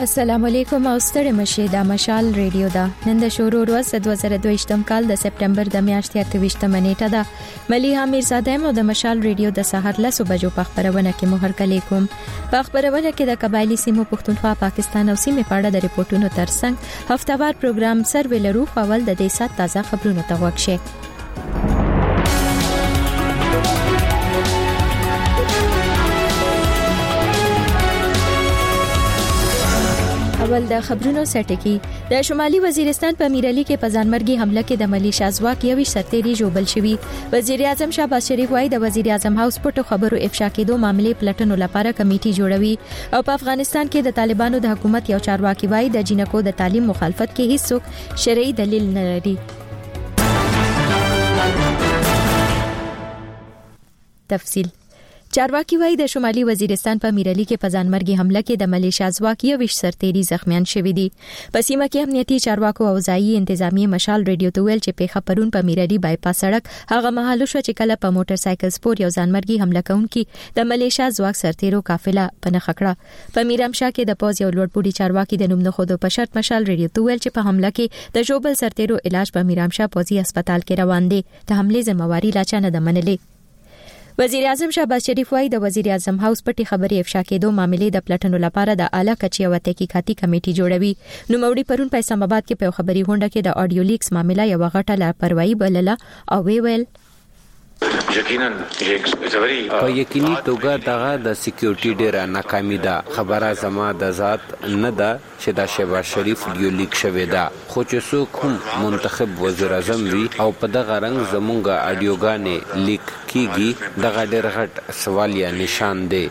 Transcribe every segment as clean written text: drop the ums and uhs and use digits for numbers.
السلام علیکم او ستړي مشه د مشال ریډیو دا نن د شروع ورځ 2022م کال د سپټمبر د میاشتې 28مه نیټه ده مليحه میرزاده مو د مشال ریډیو د سحر له صبح په خبرونه کې مهر کلیکم په خبرونه کې د قبایلی سیمو پښتونخوا پاکستان او سیمې په اړه د ریپورتونو ترڅنګ هفتهوار پروګرام سروې لرو اول د دې سات تازه خبرونه ته وښه اول د خبرونو سرټکی د شمالي وزیرستان په میرعلی کې په ځانمرګي حمله کې د ملیشیا ځواک یوې سرتیری جوړل شوی وزیر اعظم شهباز شریف وايي د وزیر اعظم هاوس پټو خبرو افشا کېدو معاملې پلټنو لپاره کمیټي جوړوي او په افغانستان کې د طالبانو د حکومت یو چارواکي وايي د جنکو د تعلیم مخالفت کې هیڅ شرعي دلیل نه لري تفصیل چارواکي وايي د شمالي وزیرستان په میرعلی کې په ځانمرګي حمله کې د ملیشیا ځواک یو سرتیری زخمیان شوی دي په سیمه کې امنیتي چارواکو او ځایي انتظامی مشال ریډیو ته ویل چې په خبرون په میرعلی بایپاس سړک هغه مهال شو چې کله په موټر سایکل سپور یو ځانمرګي حمله کوونکي د ملیشیا ځواک سرتیرو قافله په نخکړه په میرامشاه کې د پوز یو لوړپوړي چارواکي د نوم نه خود په شرط مشال ریډیو ته ویل چې په حمله کې د جوبل سرتیرو علاج په میرامشاه پوزي هسپتال کې روان دي د حمله ذمہواری لا چانه د منلې وزیر اعظم شهباز شریف وايي د وزیر اعظم هاوس پټي خبري افشا کېدو معاملې د پلټنو لپاره د اعلی کچې او تحقیقاتي کمیټي جوړوي نو موړي پرون په اسلام آباد کې په خبري غونډه کې د اډیو لیکس معاملې یو غټه لاپروايي بلله او ویل یقینا په یقیني توګه دغه د سکیورټي ډیره ناکامي ده خبره زما د ذات نه ده چې دا شهباز شریف ډیو لیک شوی ده خو چې څوک هم منتخب وزیر اعظم وي او په دغه رنګ زمونږه اډیوګانې لیک کیږي دغه ډیر غټ سوال یا نشان دی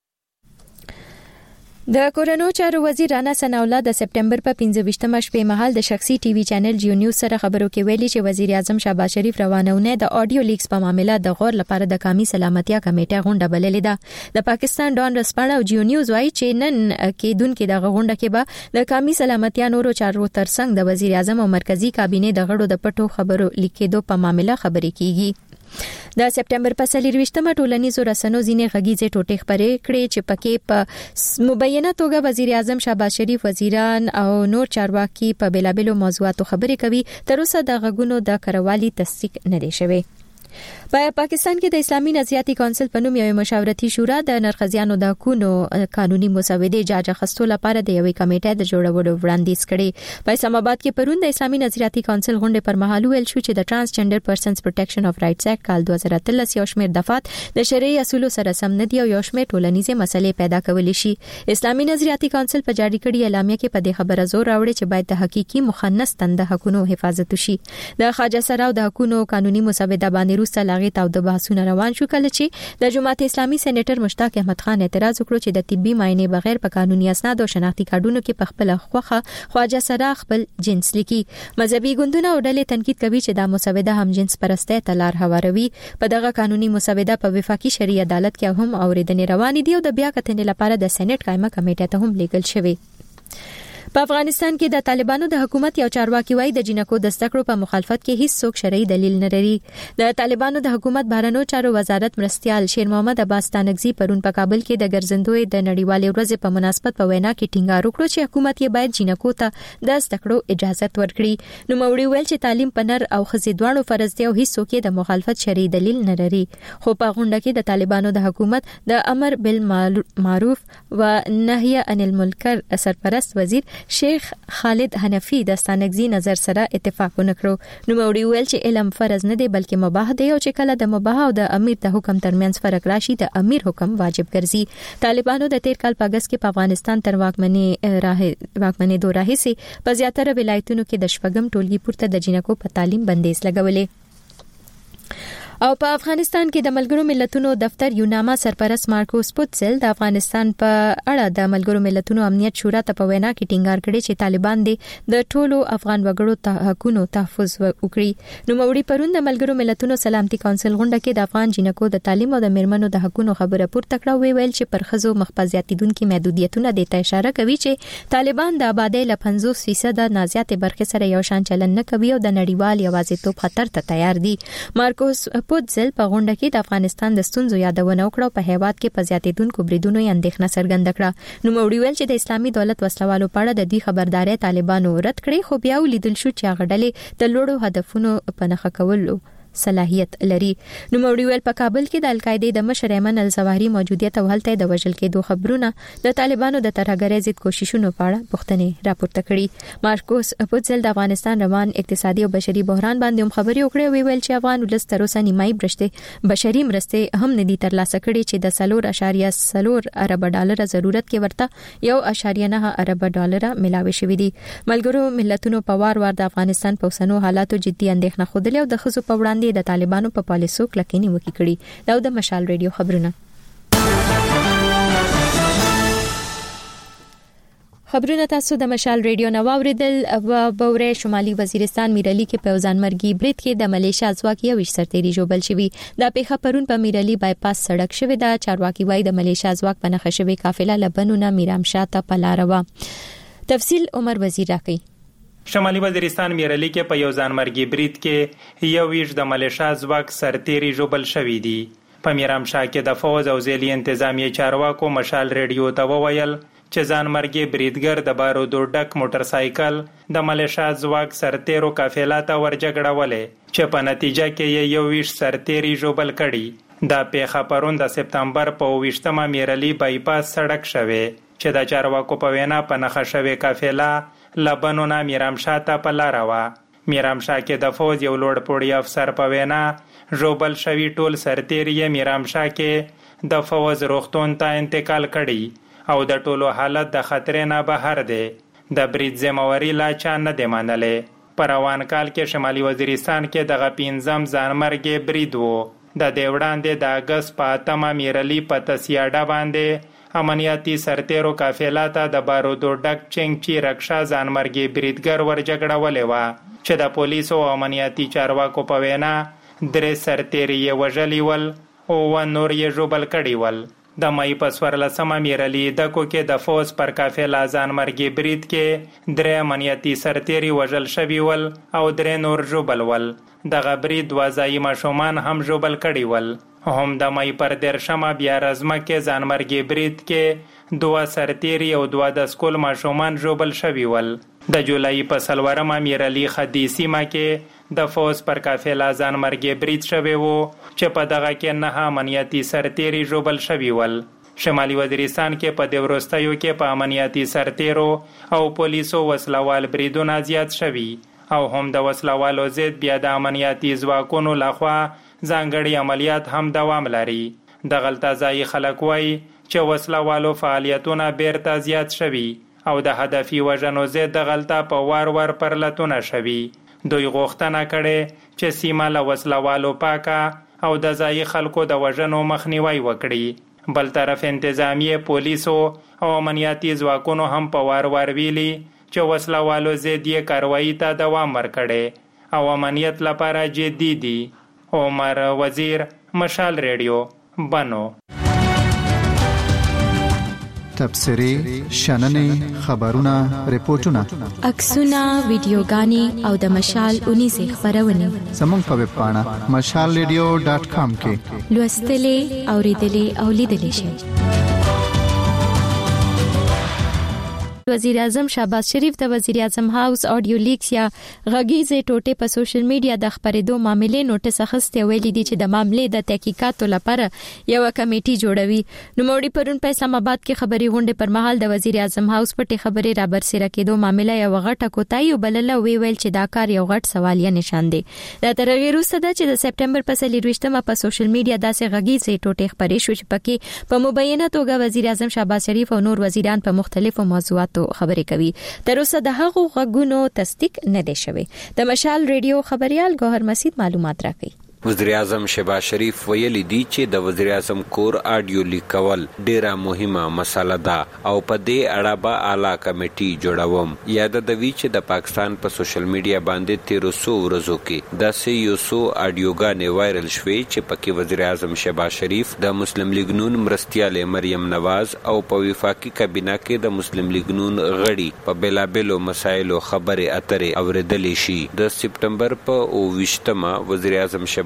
د کورونو چارو وزیر رانا ثناء الله د سپټمبر په 15مه شپې مهال د شخصي ټي وي چینل جیو نیوز سره خبرو کې ویلي چې وزیر اعظم شهباز شریف روانونه د اډیو لیکس په معاملې د غور لپاره د قومي سلامتیا کمیټه غونډه بللې ده د پاکستان ډان رسپانه او جیو نیوز وايي چې نن کې دونکو د غونډه کې به د قومي سلامتیا نورو چارو ترڅنګ د وزیر اعظم او مرکزی کابینه د غړو د پټو خبرو لیکېدو په معاملې خبرې کیږي د سپټمبر په 23مه ټولنیزو رسنیو ځینې غږیزې ټوټې خبرې کړې چې پکې په مبینه توګه وزیر اعظم شهباز شریف وزیران او نور چارواکي په بیلابلو موضوعاتو خبرې کوي تر اوسه د غږونو د کروالي تصدیق نه دی شوی په پاکستان کې د اسلامي نظریاتي کونسل په نوم یو مشاورتي شورا د نرخزیانو د حقوقو قانوني مسودې جاج اخستو لپاره د یوې کمیټې د جوړولو وړاندیز کړي په اسلام آباد کې پرون د اسلامي نظریاتي کونسل غونډه پر مهال ویل شو چې د ترانسجندر پرسنز پروټیکشن اف رائټس اکټ کال 2013 یو شمېر دفعات د شرعي اصولو سره سم نه دی او یو شمېر ټولنیزه مسلې پیدا کولې شي اسلامي نظریاتي کونسل په جاری کړي اعلامیه کې په دې خبره زور راوړي چې باید د حقيقي مخنث تند حقوقو حفاظت وشي د خواجه سراو د حقوقو قانوني مسوده باندې روسته لاغې تاو د بحثونه روان شو کله چې د جماعت اسلامي سېنیټر مشتاق احمد خان اعتراض وکړ چې د طبي معاینې بغیر په قانوني اسناد او شناختی کارډونو کې په خپل خوخه خواجه سرا خپل جنس لیکي مذهبي ګوندونه او ډلې تنقید کوي چې دا مسوده هم جنس پرسته تلار هواروي په دغه قانوني مسوده په وفاقي شرعي عدالت کې هم اوریدنې روانې دي او د بیا کتنې لپاره د سېنات قائمه کمیټه ته هم لیکل شوی په افغانستان کې د طالبانو د حکومت یو چارواکي وايي د جنکو د زدکړو په مخالفت کې هیڅ څوک شرعي دلیل نه لري د طالبانو د حکومت بهرنیو چارو وزارت مرستيال شیر محمد عباس تانګزي پرون په کابل کې د ګرځندوی د نړیوالې ورځې په مناسبت په وینا کې ټینګار وکړ چې حکومت یې باید جنکو ته د زدکړو اجازه ورکړي نو موړي ویل چې تعلیم په نر او ښځې دواړو فرض دی او هیڅ څوک د مخالفت شرعي دلیل نه لري خو په غونډه کې د طالبانو د حکومت د امر بالمعروف و نهي عن المنکر سرپرست وزیر شیخ خالد حنفی د ستانګزي نظر سره اتفاق وکړو نو موړي ویل چې علم فرض نه دی بلکې مباح دی او چې کله د مباح او د امیر د حکم ترمنځ فرق راشي د امیر حکم واجب ګرځي طالبانو د 13 کال په اگست کې په افغانستان تر واکمنۍ دوره هیڅ په زیاتره ولایتونو کې د شپږم ټولګي پورته د جنکو په تعلیم بندیز لګولې او په افغانستان کې د ملګرو ملتونو دفتر یوناما سرپرست مارکوس پوتسل د افغانستان په اړه د ملګرو ملتونو امنیت شورا ته په وینا کې ټینګار کړی چې طالبان د ټولو افغان وګړو حقوقو تحفظ وکړي نو موړي پرون د ملګرو ملتونو سلامتي کونسل غونډه کې د افغان جنکو د تعلیم او د میرمنو د حقوقو خبره پورته کړه ویل چې پر خزو مخفزياتیدونکو محدودیتونه د اشاره کوي چې طالبان د آبادی ل 50% د نازیات برخه سره یو شان چلن نه کوي او د نړیوال یوازیتوب خطر ته تیار دي مارکوس پوتزل په غونډه کې د افغانستان د ستونزو یادونه وکړه. په هیواد کې په زیاتېدونکو بریدونو یې اندېښنه څرګنده کړه. نو موړي ویل چې د اسلامي دولت وسلوالو په اړه د دې خبرداري طالبانو رد کړې، خو بیا ولیدل شو چې هغه ډلې د لوړو هدفونو په نښه کولو صلاحیت لري. نو موړي ویل په کابل کې د القاعده د مشر ایمن الزواهری موجودیت او هلته د وژل کېدو خبرونه د طالبانو د ترهګرۍ ضد کوششونو په اړه پوښتنې راپورته کړي. مارکوس پوتزل د افغانستان روان اقتصادي او بشري بحران باندې هم خبرې وکړې. ویل چې افغان ولس تر اوسه نیمایي بشري مرستې هم ندي ترلاسه کړي چې د 4.4 ارب ډالر ضرورت کې ورته 1.9 ارب ډالر ملاوي شوې دي. ملګرو ملتونو په وار د افغانستان په اوسنو حالاتو جدي اندېښنه خوده او د خزو په وړاندې د طالبانو په پالیسو کلکې نیوکې کړي. دا د مشال ریډیو خبرونه تاسو د مشال ریډیو نو اوریدل. و بوره شمالي وزیرستان میرعلی کې په ځانمرګي برید کې د ملیشیا ځواک یو سرتیری جوړل شوی. د پیښه پرون په میرعلی بایپاس سړک شوی د چارواکي وای د ملیشیا ځواک په نخښه شوی قافله لبنونه میرامشاه ته پلاروا. تفصیل عمر وزیر راکړي. شمالي وزیرستان میرعلی کې په یو ځانمرګي برید کې یو ویش د ملیشیا ځواک سرتیری جوړل شوی دی. په میرامشاه کې د فوج او ځېلي انتظامیه چارواکو مشال ریډیو ته وویل چې ځانمرګي بریدګر د بارودو ډک موټر سایکل د ملیشیا ځواک سرتیرو قافله ته ورجګړولې چې په نتیجه کې یو ویش سرتیری جوړل کړي. دا پیښه پرون د سپتمبر په 28مه میرعلی بایپاس سړک شوه چې د چارواکو په وینا په نخښه شوی قافله لبنونه میرامشاه ته په لاره وه. میرامشاه کې د فوج یو لوړ پوړی افسر په وینا ژوبل شوي ټول سرتیري میرامشاه کې د فوج روغتون ته انتقال کړي او د ټولو حالت د خطرې نه بهر دی. د برید ذمہواری لا چا نه دی منلې. په روان کال کې شمالي وزیرستان کې دغه 5م ځانمرګي برید و. د دې وړاندې د اګست په 8مه میرعلی په تسیاډه باندې امنیتي سرتیرو قافله ته د بارودو ډک چنګچی رکشا ځانمرګي بریدګر ورجګړولې وه چې د پولیسو او امنیتي چارواکو په وینا 3 سرتیري یې وژلي ول او نور یې ژوبل کړي ول. د مئی په 14مه میرعلی دکو کې د فوج پر قافله ځانمرګي برید کې 3 امنیتي سرتیري وژل شوي ول او 3 نور ژوبل ول. دغه برید 2 ځایي ماشومان هم ژوبل کړي ول. هم د مئی پر 13مه بیا رزمه کې ځانمرګي برید کې 2 سرتیري او 2 د سکول ماشومان ژوبل شوي ول. د جولای په 4مه میرعلی خدي سیمه کې د فوج پر قافله ځانمرګي برید شوی وو چې په دغه کې 9 امنیتي سرتیري ژوبل شوي ول. شمالي وزیرستان کې په د وروستیو کې په امنیتي سرتیرو او پولیسو وسلوال بریدونه زیات شوي او هم د وسلوالو ضد بیا د امنیتي ځواکونو لخوا ځانګړي عملیات هم دوام لري. د غلطه ځای خلک وایي چې وسلوالو فعالیتونه بیرته زیات شوي او د هدفي وژنو ضد د غلطه په وار پرلتونه شوي. دوی غوښتنه کړې چې سیمه له وسلوالو پاکه او د ځای خلکو د وژنو مخنیوي وکړي. بل طرف انتظامیه پولیسو او امنیتي ځواکونو هم په وار ویلي چې وسلوالو ضد یې کاروایی ته دوام ورکړي او امنیت لپاره جدي دي. عمر وزیر، مشال ریډیو، بنو. تبصرې، شننې، خبرونه، ریپورتونه، عکسونه، ویډیوګانې او د مشال 19 خبرونه زموږ په ویب پاڼه mashalradio.com کې لوستلې، اوریدلې او لیدلې شئ. وزیر اعظم شهباز شریف د وزیر اعظم هاوس آډیو لیکس یا غږیزې ټوټې په سوشل میډیا د خبرېدو معاملې نوټس اخیستې ویلي دي چې د معاملې د تحقیقاتو لپاره یو کمیټي جوړوي. نو موړي پرون په اسلام آباد کې خبري غونډې پر مهال د وزیر اعظم هاوس پټې خبرې را برسېره کېدو معاملې یو غټه کوتاهي وبلله. ویل چې دا کار یو غټ سوالیه نشان دی. دا تر هغې وروسته ده چې د سپټمبر په 24مه په سوشل میډیا داسې غږیزې ټوټې خبرې شو چې پکې په مبینه توګه وزیر اعظم شهباز شریف او نور وزیران په مختلفو موضوعاتو خبرې کوي. تر اوسه د هغو غږونو تصدیق نه دی شوی. د مشال ریډیو خبريال ګوهر مسید معلومات راکړي. وزیر اعظم شهباز شریف ویلي دی چې د وزیر اعظم کور آډیو لیکول ډیره مهمه مسله ده او په دې اړه به اعلی کمیټي جوړوم. یاد د وی چې د پاکستان په سوشل میډیا باندې 1300 ورځو کې داسې یو څو آډیوګانې وایرل شوې چې پکې وزیر اعظم شهباز شریف د مسلم لیگ نون مرستیال مریم نواز او په وفاقي کابینه کې د مسلم لیگ نون غړي په بلابلو مسایلو خبرې اترې اوریدلې شي. د سپټمبر په 28مه وزیر اعظم شهباز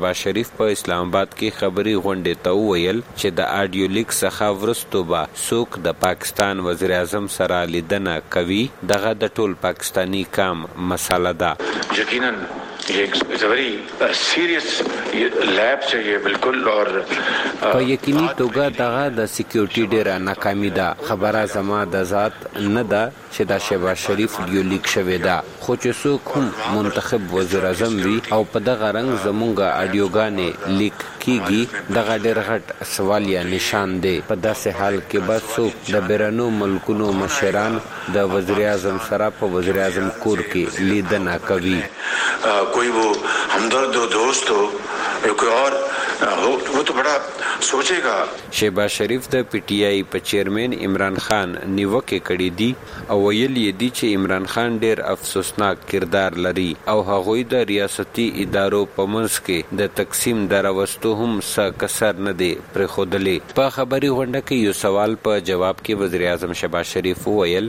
شهباز شریف په اسلام آباد کې خبري غونډې ته وویل چې د آډیو لیک څخه وروسته به څوک د پاکستان وزیر اعظم سره لیدنه کوي دغه د ټول پاکستانی کام مسله ده. یقینا یہ ویری سیریس لیب چاہیے بالکل اور په یقیني توګه دغه د سکیورټي ډیره ناکامي ده. خبره زما د ذات نه ده چې د شهباز شریف ډیو لیک شوې ده خو چې څوک هم منتخب وزیر اعظم وي او په دغه رنګ زمونږ اډیوګانې لیک کیږي دغه ډېر غټ سوال یا نشان دی. په داسې حال کې به څوک د بیرونو ملکونو مشران د وزیر اعظم سره په وزیر اعظم کور کې لیدنه کوي. کوئی وہ ہمدرد ہو دوست ہو یا کوئی اور ہو وہ تو بڑا سوچے گا. شهباز شریف د پی ټی آی په چیرمن عمران خان نیوکه کړې دي او ویل یې دي چې عمران خان ډېر افسوسناک کردار لري او هغوی د ریاستي ادارو په منځ کې د تقسیم دراوستو هم څه کسر نه دی پرېښودلی. په خبري غونډه کې یو سوال په جواب کې وزیر اعظم شهباز شریف وویل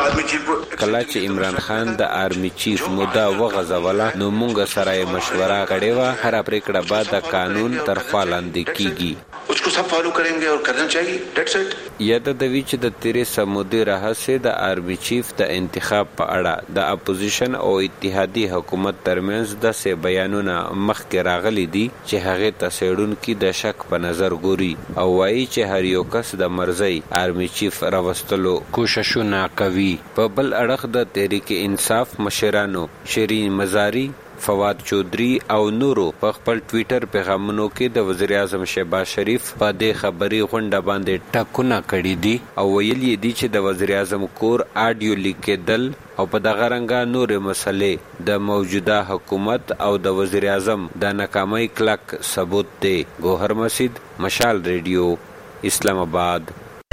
کله چې عمران خان د آرمی چیف موده وغځوله نو موږ سره یې مشوره کړې وه هره پرېکړه به د قانون تر خوا لاندې کیږي. اس کو سب فالو کریں گے اور کرنا چاہیے. دیٹس اٹ. یاد د وی چې د تیرې سمودي راهسه د آرمی چیف د انتخاب په اړه د اپوزیشن او اتحادی حکومت ترمنځ د سه بیانونه مخکې راغلي دي چې هغه تسېړونکو د شک په نظر ګوري او وایي چې هر یو کس د مرزي آرمی چیف راوستلو کوششونه کوي. په بل اړخ د تحریک انصاف مشرانو شیرین مزاری فواد چودھری او نورو په خپل ټویټر پیغامونو کې د وزیر اعظم شهباز شریف په دې خبري غونډه باندې ټاکونه کړي دي او ویل یې دي چې د وزیر اعظم کور آډیو لیک کېدل او په دغه رنګه نورې مسلې د موجوده حکومت او د وزیر اعظم د ناکامۍ کلک ثبوت دی. ګوهر مسعود، مشال ریډیو، اسلام آباد.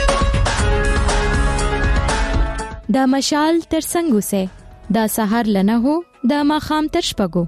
دا مشال تر څنګه سه دا سحر لنه هو د ماخام تر شپږو.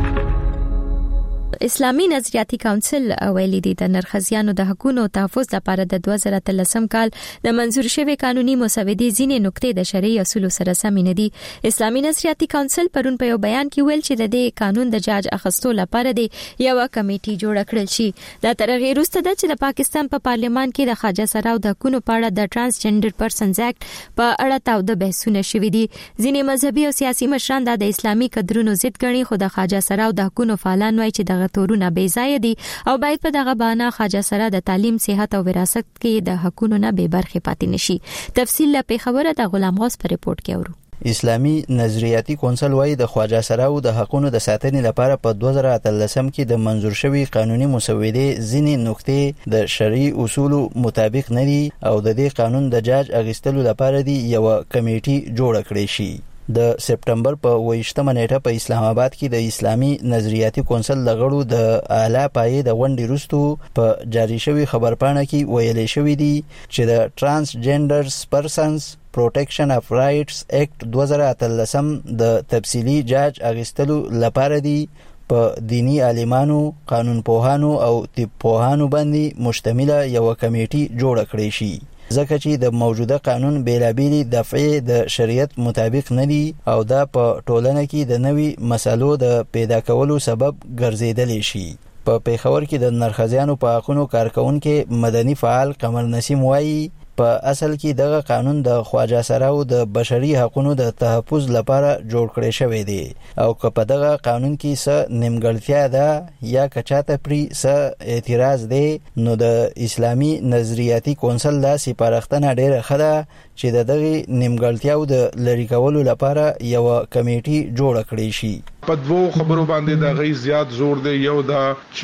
اسلامي نظریاتي کونسل ویلي دي د نرخزیانو د حقوقو تحفظ لپاره د 2013 کال د منزور شوی قانوني مسودې ځینې نقطې د شرعي اصولو سره سم نه دي. اسلامي نظریاتي کونسل پرون په یو بیان کې ویل چې د دې قانون د جاج اخستو لپاره دی یو کمیټي جوړ کړل شي. دا تر هغه وروسته د چې د پاکستان په پارلیمان کې د خواجه سراو د حقوقو په اړه د ټرانسجنډر پرسنز اکټ په اړه تاوده بحثونه شوي دي. ځینې مذهبي او سیاسي مشران د اسلامي قدرونو ضد ګڼي خو د خواجه سراو د حقوقو فعالان وایي چې دغه تورونه بې ځای دي او باید په دغه بهانه خواجه سرا د تعلیم، صحت او وراثت کې د حقوقو نه بې برخې پاتې نشي. تفصیل له خبره د غلام غوث پر رپورت کې اورو. اسلامي نظریاتي کونسل وايي د خواجه سراو د حقوقو د ساتنې لپاره په 2013 کې د منزور شوی قانوني مسودې ځینې نقطې د شرعي اصولو مطابق نه دي او د دې قانون د جاج اخیستلو لپاره دی یو کمیټي جوړ کړی شي. د سپټمبر په 28مه نیټه په اسلام آباد کې د اسلامي نظریاتي کونسل د غړو د اعلی پایې د غونډې وروسته په جاری شوی خبرپاڼه کې ویلي شوی دی چې د ټرانسجنډرز پرسنز پروټیکشن اف رائټس اکټ 2013 د تفصیلی جاج اخیستلو لپاره دی په دینی عالمانو، قانون پوهانو او طب پوهانو باندې مشتمله یو کمیټي جوړ کړی شي ځکه چې د موجوده قانون بیلابېلې دفعې د شریعت مطابق نه دي او دا په ټولنه کې د نوي مسالو د پیدا کولو سبب ګرځېدلی شي. په پیښور کې د نرخزیانو په حقوقو کارکونکو مدني فعال قمر نسیم وایي په اصل کې دغه قانون د خواجه سراو د بشري حقوقو د تحفظ لپاره جوړ کړی شوی دی او که په دغه قانون کې څه نیمګړتیا ده یا کچاته پری څه اعتراض دی نو د اسلامي نظریاتي کونسل دا سپارښتنه ډیره ښه ده چې د دغه نیمګړتیاو د لری کولو لپاره یو کمیټي جوړ کړی شي. په دوو خبرو باندې د غي زیات زور دی. یو دا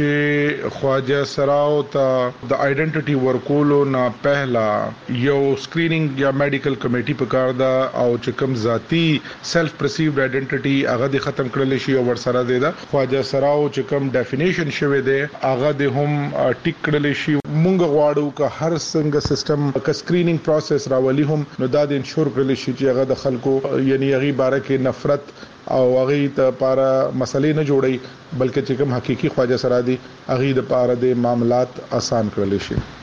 چې خواجه سراو ته د آئیډنټیټي ورکولو نه پهلا یو سکرینینګ یا میډیکل کمیټي پکار دا او چې کوم ذاتی سیلف پرسیوډ آئیډنټیټي هغه د ختم کړل شي او ورسره دی دا خواجه سراو چې کوم ډیفینیشن شوی دی هغه د هم ټیک کړل شي. مونږ غواړو چې هر څنګه سیستم ک سکرینینګ پروسس راولي هم نو دا د انشور کړل شي چې هغه د خلکو یعنی هغه باره کې نفرت او هغه ته لپاره مسلې نه جوړي بلکې چې کوم حقيقي خواجه سرا دي هغه د لپاره د معاملات آسان کړل شي.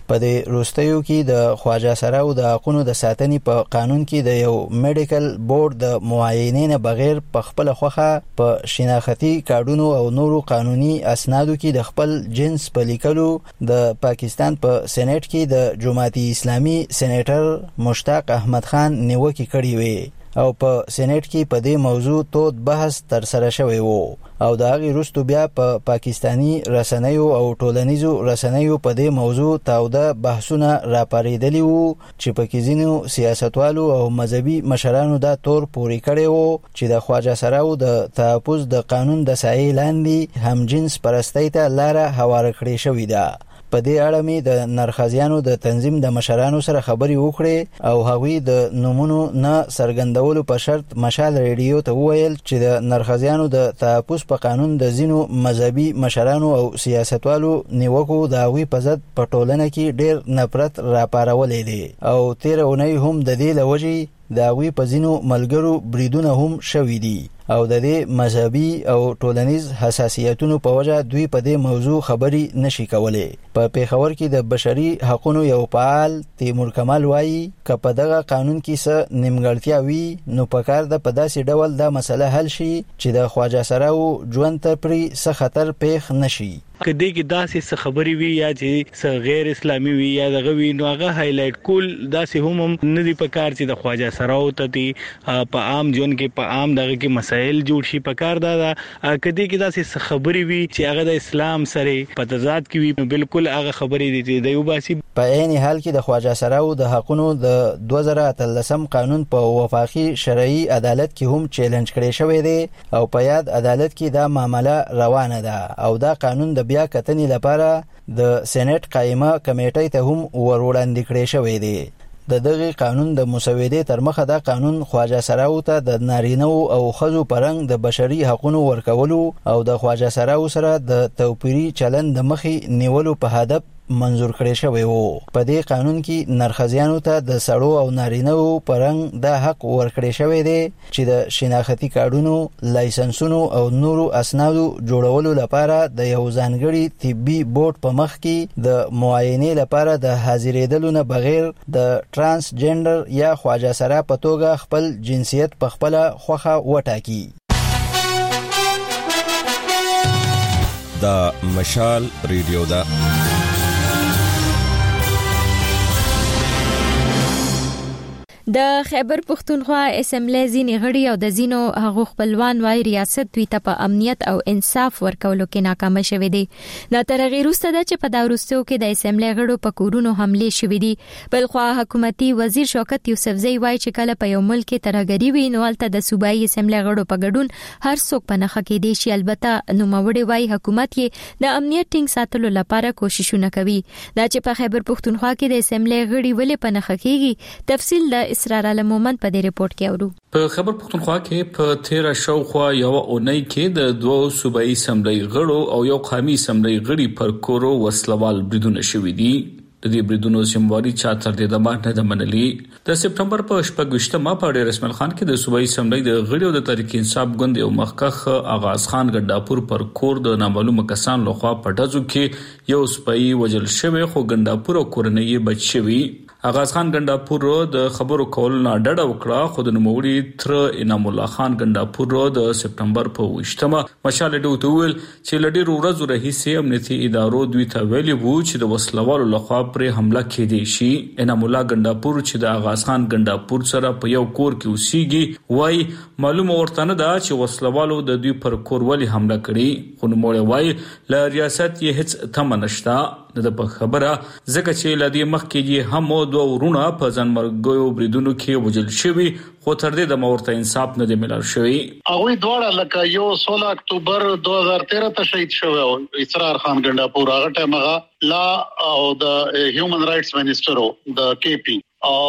په دې وروستیو کې د خواجه سراو د حقوقو د ساتنې په قانون کې د یو میډیکل بورډ د معاینې نه بغیر په خپل خوخه په شناختی کارډونو او نورو قانوني اسنادو کې د خپل جنس په لیکلو د پاکستان په سېنات کې د جماعت اسلامي سېنیټر مشتاق احمد خان نیوکه کړې وې او په سېنات کې په دې موضوع تود بحث تر سره شوی وو او د هغې وروسته بیا په پاکستاني رسنیو او ټولنیزو رسنیو په دې موضوع تاوده بحثونه راپارېدلي وو چې پکې ځینو سیاستوالو او مذهبي مشرانو دا تور پورې کړی وو چې د خواجه سراو د تحفظ د قانون د سایې لاندې همجنس پرستۍ ته لاره هواره کړې شوې ده. په دې اړه مې د نرخزیانو د تنظیم د مشرانو سره خبرې وکړې او هغوی د نومونو نه څرګندولو په شرط مشال ریډیو ته وویل چې د نرخزیانو د تحفظ په قانون د ځینو مذهبي مشرانو او سیاستوالو نیوکو د هغوی په ضد په ټولنه کې ډېر نفرت راپارولی دی او تېره اونۍ هم د دې له وجې د هغوی په ځینو ملګرو بریدونه هم شوي دي او د دې مذهبي او ټولنیز حساسیتونو په وجه دوی په دې موضوع خبرې نشي کولی. په پیښور کې د بشري حقوقو یو فعال تیمور کمال وایي که په دغه قانون کې څه نیمګړتیا وي نو پکار ده په داسې ډول دا مسله حل شي چې د خواجه سراو ژوند ته پرې څه خطر پیښ نشي. کدی کې داسې څه خبرې وي یا چې څه غیر اسلامي وي یا دغه وي نو هغه هایلایټ کول داسې هم نه دی پکار چې د خواجه سراو ته په عام ژوند کې په عام دغه کې مسائل جوړ شي. پکار دا کدی کې داسې څه خبرې وي چې هغه د اسلام سره په تضاد کې وي بالکل هغه خبرې دي د یو باسي. په عین حال کې د خواجه سراو د حقوقو د 2013 قانون په وفاقي شرعي عدالت کې هم چیلنج کړی شوی دی او په یاد عدالت کې دا معامله روانه ده او دا قانون د بیا کتنې لپاره د سېنات قائمه کمیټې ته هم وروړاندې کړی شوی دی. د دغه قانون د مسودې تر مخه دا قانون خواجه سراو ته د نارینه او ښځو پرنګ د بشري حقوقو ورکولو او د خواجه سراو سره د توپیري چلند د مخې نیولو په هدف منظور کړی شوی وو. په دې قانون کې نرخزیانو ته د سړو او نارینه‌و پرنګ دا حق ورکړی شوی دی چې د شناختی کارډونو، لایسنسونو او نورو اسنادو جوړولو لپاره د یو ځانګړي طبي بورډ په مخ کې د معاینې لپاره د حاضرېدلو نه بغیر د ترانسجنډر یا خواجه سرا په توګه خپل جنسیت په خپل خوخه وټاکي. دا مشال ریډیو دا د خیبر پختونخوا اسمبلی ځینې غړي او د ځینو هغو خپلوان وايي ریاست دوی ته په امنیت او انصاف ورکولو کې ناکام شوی دی. دا تر هغې وروسته ده چې په دا وروستیو کې د اسمبلی غړو په کورونو حملې شوې دي. بلخوا حکومتي وزیر شوکت یوسفزۍ وايي چې کله په یو ملک کې ترهګري وي نو هلته د صوبایي اسمبلی غړو په ګډون هر څوک په نښه کېدی شي. البته نوموړي وايي حکومت یې د امنیت ټینګ ساتلو لپاره کوششونه کوي. دا چې په خیبر پختونخوا کې د اسمبلی غړي ولې په نښه کېږي تفصیل د اسرار علم مومند په دې ریپورت کې اورو. په خیبر پختونخوا کې په 13 شاوخوا یو اونۍ کې د دوه صوبایي اسمبلی غړو او یو قومي اسمبلی غړي پر کورو وسلوال بریدونه شوي دي. د دې بریدونو ذمہواری چا تر دې د ماټ نه منلي. د سپټمبر په 28 په ډیر رسمل خان کې د صوبایي اسمبلی د غړو د تحریک انصاف ګوند یو مخکخ آغاز خان ګنداپور پر کور د نامعلومه کسان لخوا په ډزو کې یو سپایي وجل شوی خو ګنداپور او کورنۍ بچ شوی. آغاز خان ګنداپور د خبرو کول نه ډډه وکړه خو د نوموړي تر انعام الله خان ګنداپور د سپټمبر په 28 مشال ډیو ته ویل چې لډیر ورځې راهیسې امنیتي ادارو دوی ته ویلي وو چې د وسلوالو لخوا پر حمله کېدی شي. انعام الله ګنداپور چې د آغاز خان ګنداپور سره په یو کور کې اوسېږي وای معلومه ورته نه ده چې وسلوالو د دوی پر کور ولې حمله کړې خو نوموړي وای له ریاست یې هیڅ تمه نشته. د په خبره ځکه چې لدی مخ کې هم دوه ورونه په ځانمرګیو بریدونو کې وجل شوی خو تر دې د مورته انصاف نه دی ملل شوی. هغه دواړه لکه یو 16 اکتوبر 2013 ته شهید شوی او اسرار خان ګنداپور هغه ټیم هغه لا او د هیومن رائټس منسٹر د کے پی او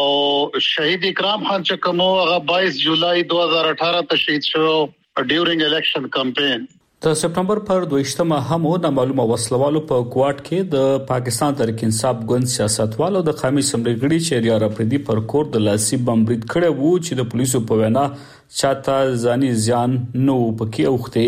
شهید اکرام خان چې کوم هغه 22 جولای 2018 ته شهید شو ډیورینګ الیکشن کمپین. د سپټمبر پر 22 هم د معلومه وسلوالو په کوارټ کې د پاکستان تحریک انصاف ګوند سیاستوالو د قومي اسمبلی غړي چې ریار پردي پر کور د لاسي بم برید کړی وو چې د پولیسو په وینا چاته ځاني زیان نو پکې اوخته.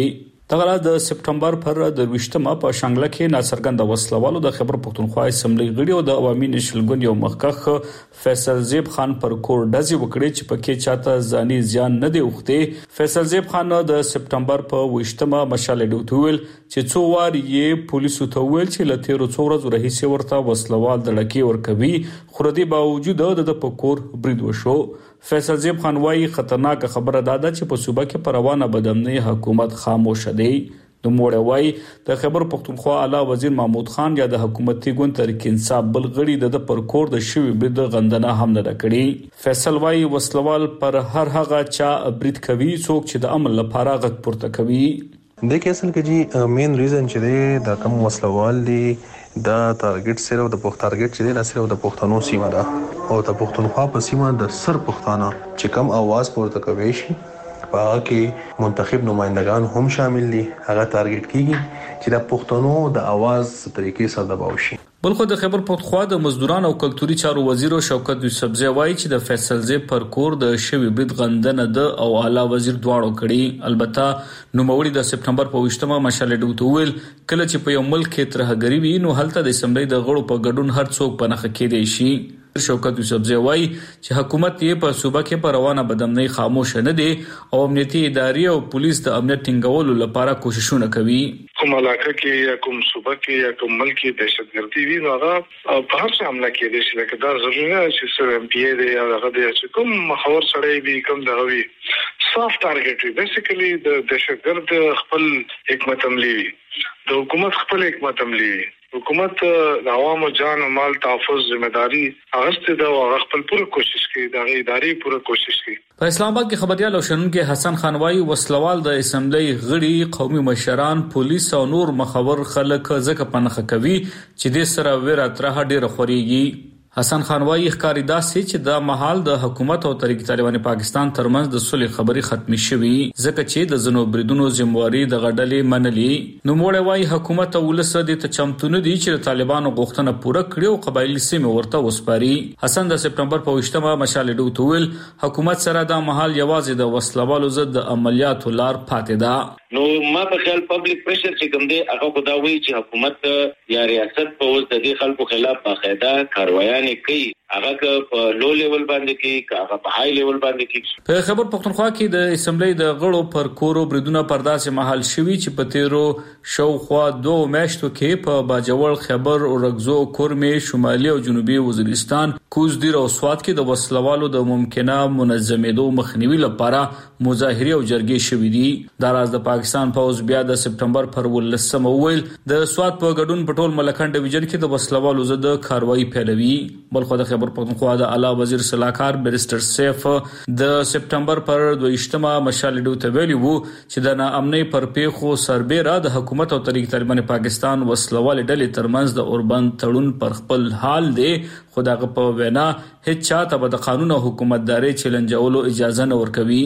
دغه د سپټمبر پر 20مه په شانګله کې ناڅرګند وسلوالو د خیبر پختونخوا اسمبلی غړي او د عوامي نشل ګوند یو مخکخ فیصل زیب خان پر کور ډزې وکړې چې پکې چاته ځاني زیان نه دی وخته. فیصل زیب خان د سپټمبر په 20مه مشال ډوټول چې څو وار یې پولیسو ته ویل چې لته ورځو ورځو رئیس ورته وسلوال دړکی ورکوي خو ردی باوجود د پکور برید وشو. فیصل زیب خان وايي خطرناک خبره ده چې په صوبه کې پروانه بدامنۍ حکومت خاموش دی. د موړ وايي د خیبر پختونخوا اعلی وزیر محمود خان یا د حکومتي ګوند تحریک انصاف بل غړي د پرکور د شوی برید غندنه هم نه کړی. فیصل وايي وسلوال پر هر هغه چا برید کوي څوک چې د عمل لپاره غږ پورته کوي. د کې اصل کې جی مین ریزن چې د کوم وسلوال دی دا ټارګټ صرف د پښتون ټارګټ چې دی نه صرف د پښتنو سیمه ده او د پښتونخوا په سیمه د سر پښتانه چې کم आवाज پورته کوي شي په هغه کې منتخب نمائندگان هم شامل دي هغه ټارګټ کیږي چې د پښتنو د आवाज طریقې سره دباو شي. بلخو د خیبر پختونخوا د مزدوران او کلتوري چارو وزیر شوکت یوسفزئی وایي چې د فیصل زیب پر کور د شوی برید غندنه د او اعلی وزیر دواړو کړي. البته نوموړي د سپټمبر په 20مه مشال ډوټول کله چې په یو ملک کې ترهګری وي نو هلته د اسمبلی د غړو په ګډون هر څوک په نخ کې دی شي. شوکت یوسفزئی وایي چې حکومت یې په صوبه کې پر روانه بدامنۍ خاموش نه دي او امنیتي ادارې او پولیس د امنیت ټینګولو لپاره کوششونه کوي. کوم علاقه کې یا کوم صوبه کې یا کوم ملک کې دهشتګردي وي نو هغه په هر څه حمله کېدای شي لکه دا ضروري نه چې سره ام پی ای دی یا هغه دی چې کوم محور سره وي کوم دا وي صاف ټارګټ وي. بیسیکلی د دهشتګرد خپل حکمت عملی وي د حکومت خپل حکمت عملی وي. حکومت د عوامو جان او مال تحفظ ذمہداري اغسطه دا او خپل پوره کوشش کوي دا ادارې پوره کوشش کوي. په اسلام آباد کې خبريال او شنونکو حسن خان وايي وسلوال د اسمبلی غړي قومي مشران پولیس او نور مخور خلک ځکه پنخه کوي چې د سره ویره تر ډیره خوريږي. حسن خان وايي ښکاری داسې چې د محل د حکومت او تحریک طالبان پاکستان ترمنځ د صلح خبري ختمي شوي ځکه چې د زنو بریدونو ذمہواری د غډلې منلي. نو موړ وايي حکومت او ولس د تچمتون دي چې طالبانو غوښتنه پوره کړي او قبایلی سیمه ورته وسپاري. حسن د سپټمبر په 20مه مشال ډوټول حکومت سره د محل یوازې د وسلوالو ضد عملیاتو لار پاتې ده. نو ما په خیال پبلک پریشر چې کوم دی هغه خداوي چې حکومت یا ریاست په اوس د دې خلکو خلاف باقاعده کاروایي کوي هغه په لو لیول باندې کې هغه په های لیول باندې کې. په خیبر پختونخوا کې د اسمبلی د غړو پر کورو بریدونه پرداسه محل شوي چې په تیرو شاوخوا 2 میاشتو کې په باجوړ خیبر او رغزو کورمې شمالي او جنوبي وزیرستان کوزدیر او سوات کې د وسلوالو د ممکنه منظمېدو مخنیوي لپاره مظاهره او جرګې شوې دي. دا راز د پاکستان پوز بیا د سپټمبر پر 18مه ویل د سوات په ګډون پټول ملکان ډیویژن کې د وسلوالو ضد کاروایی پیلوي. بلخو د خیبر پختونخوا د اعلی وزیر صلاحکار بیرستر سیف د سپټمبر پر 20مه مشال ډوټ ویلی وو چې د ناامنۍ پر پیښو سربېره د حکومت او تحریک طالبان پاکستان وسلوال ډلې ترمنځ د اوربند تړون پر خپل حال دی خو دغه په وینا هیڅ چاته به د قانون او حکومتداري چیلنجولو اجازه نه ورکوي.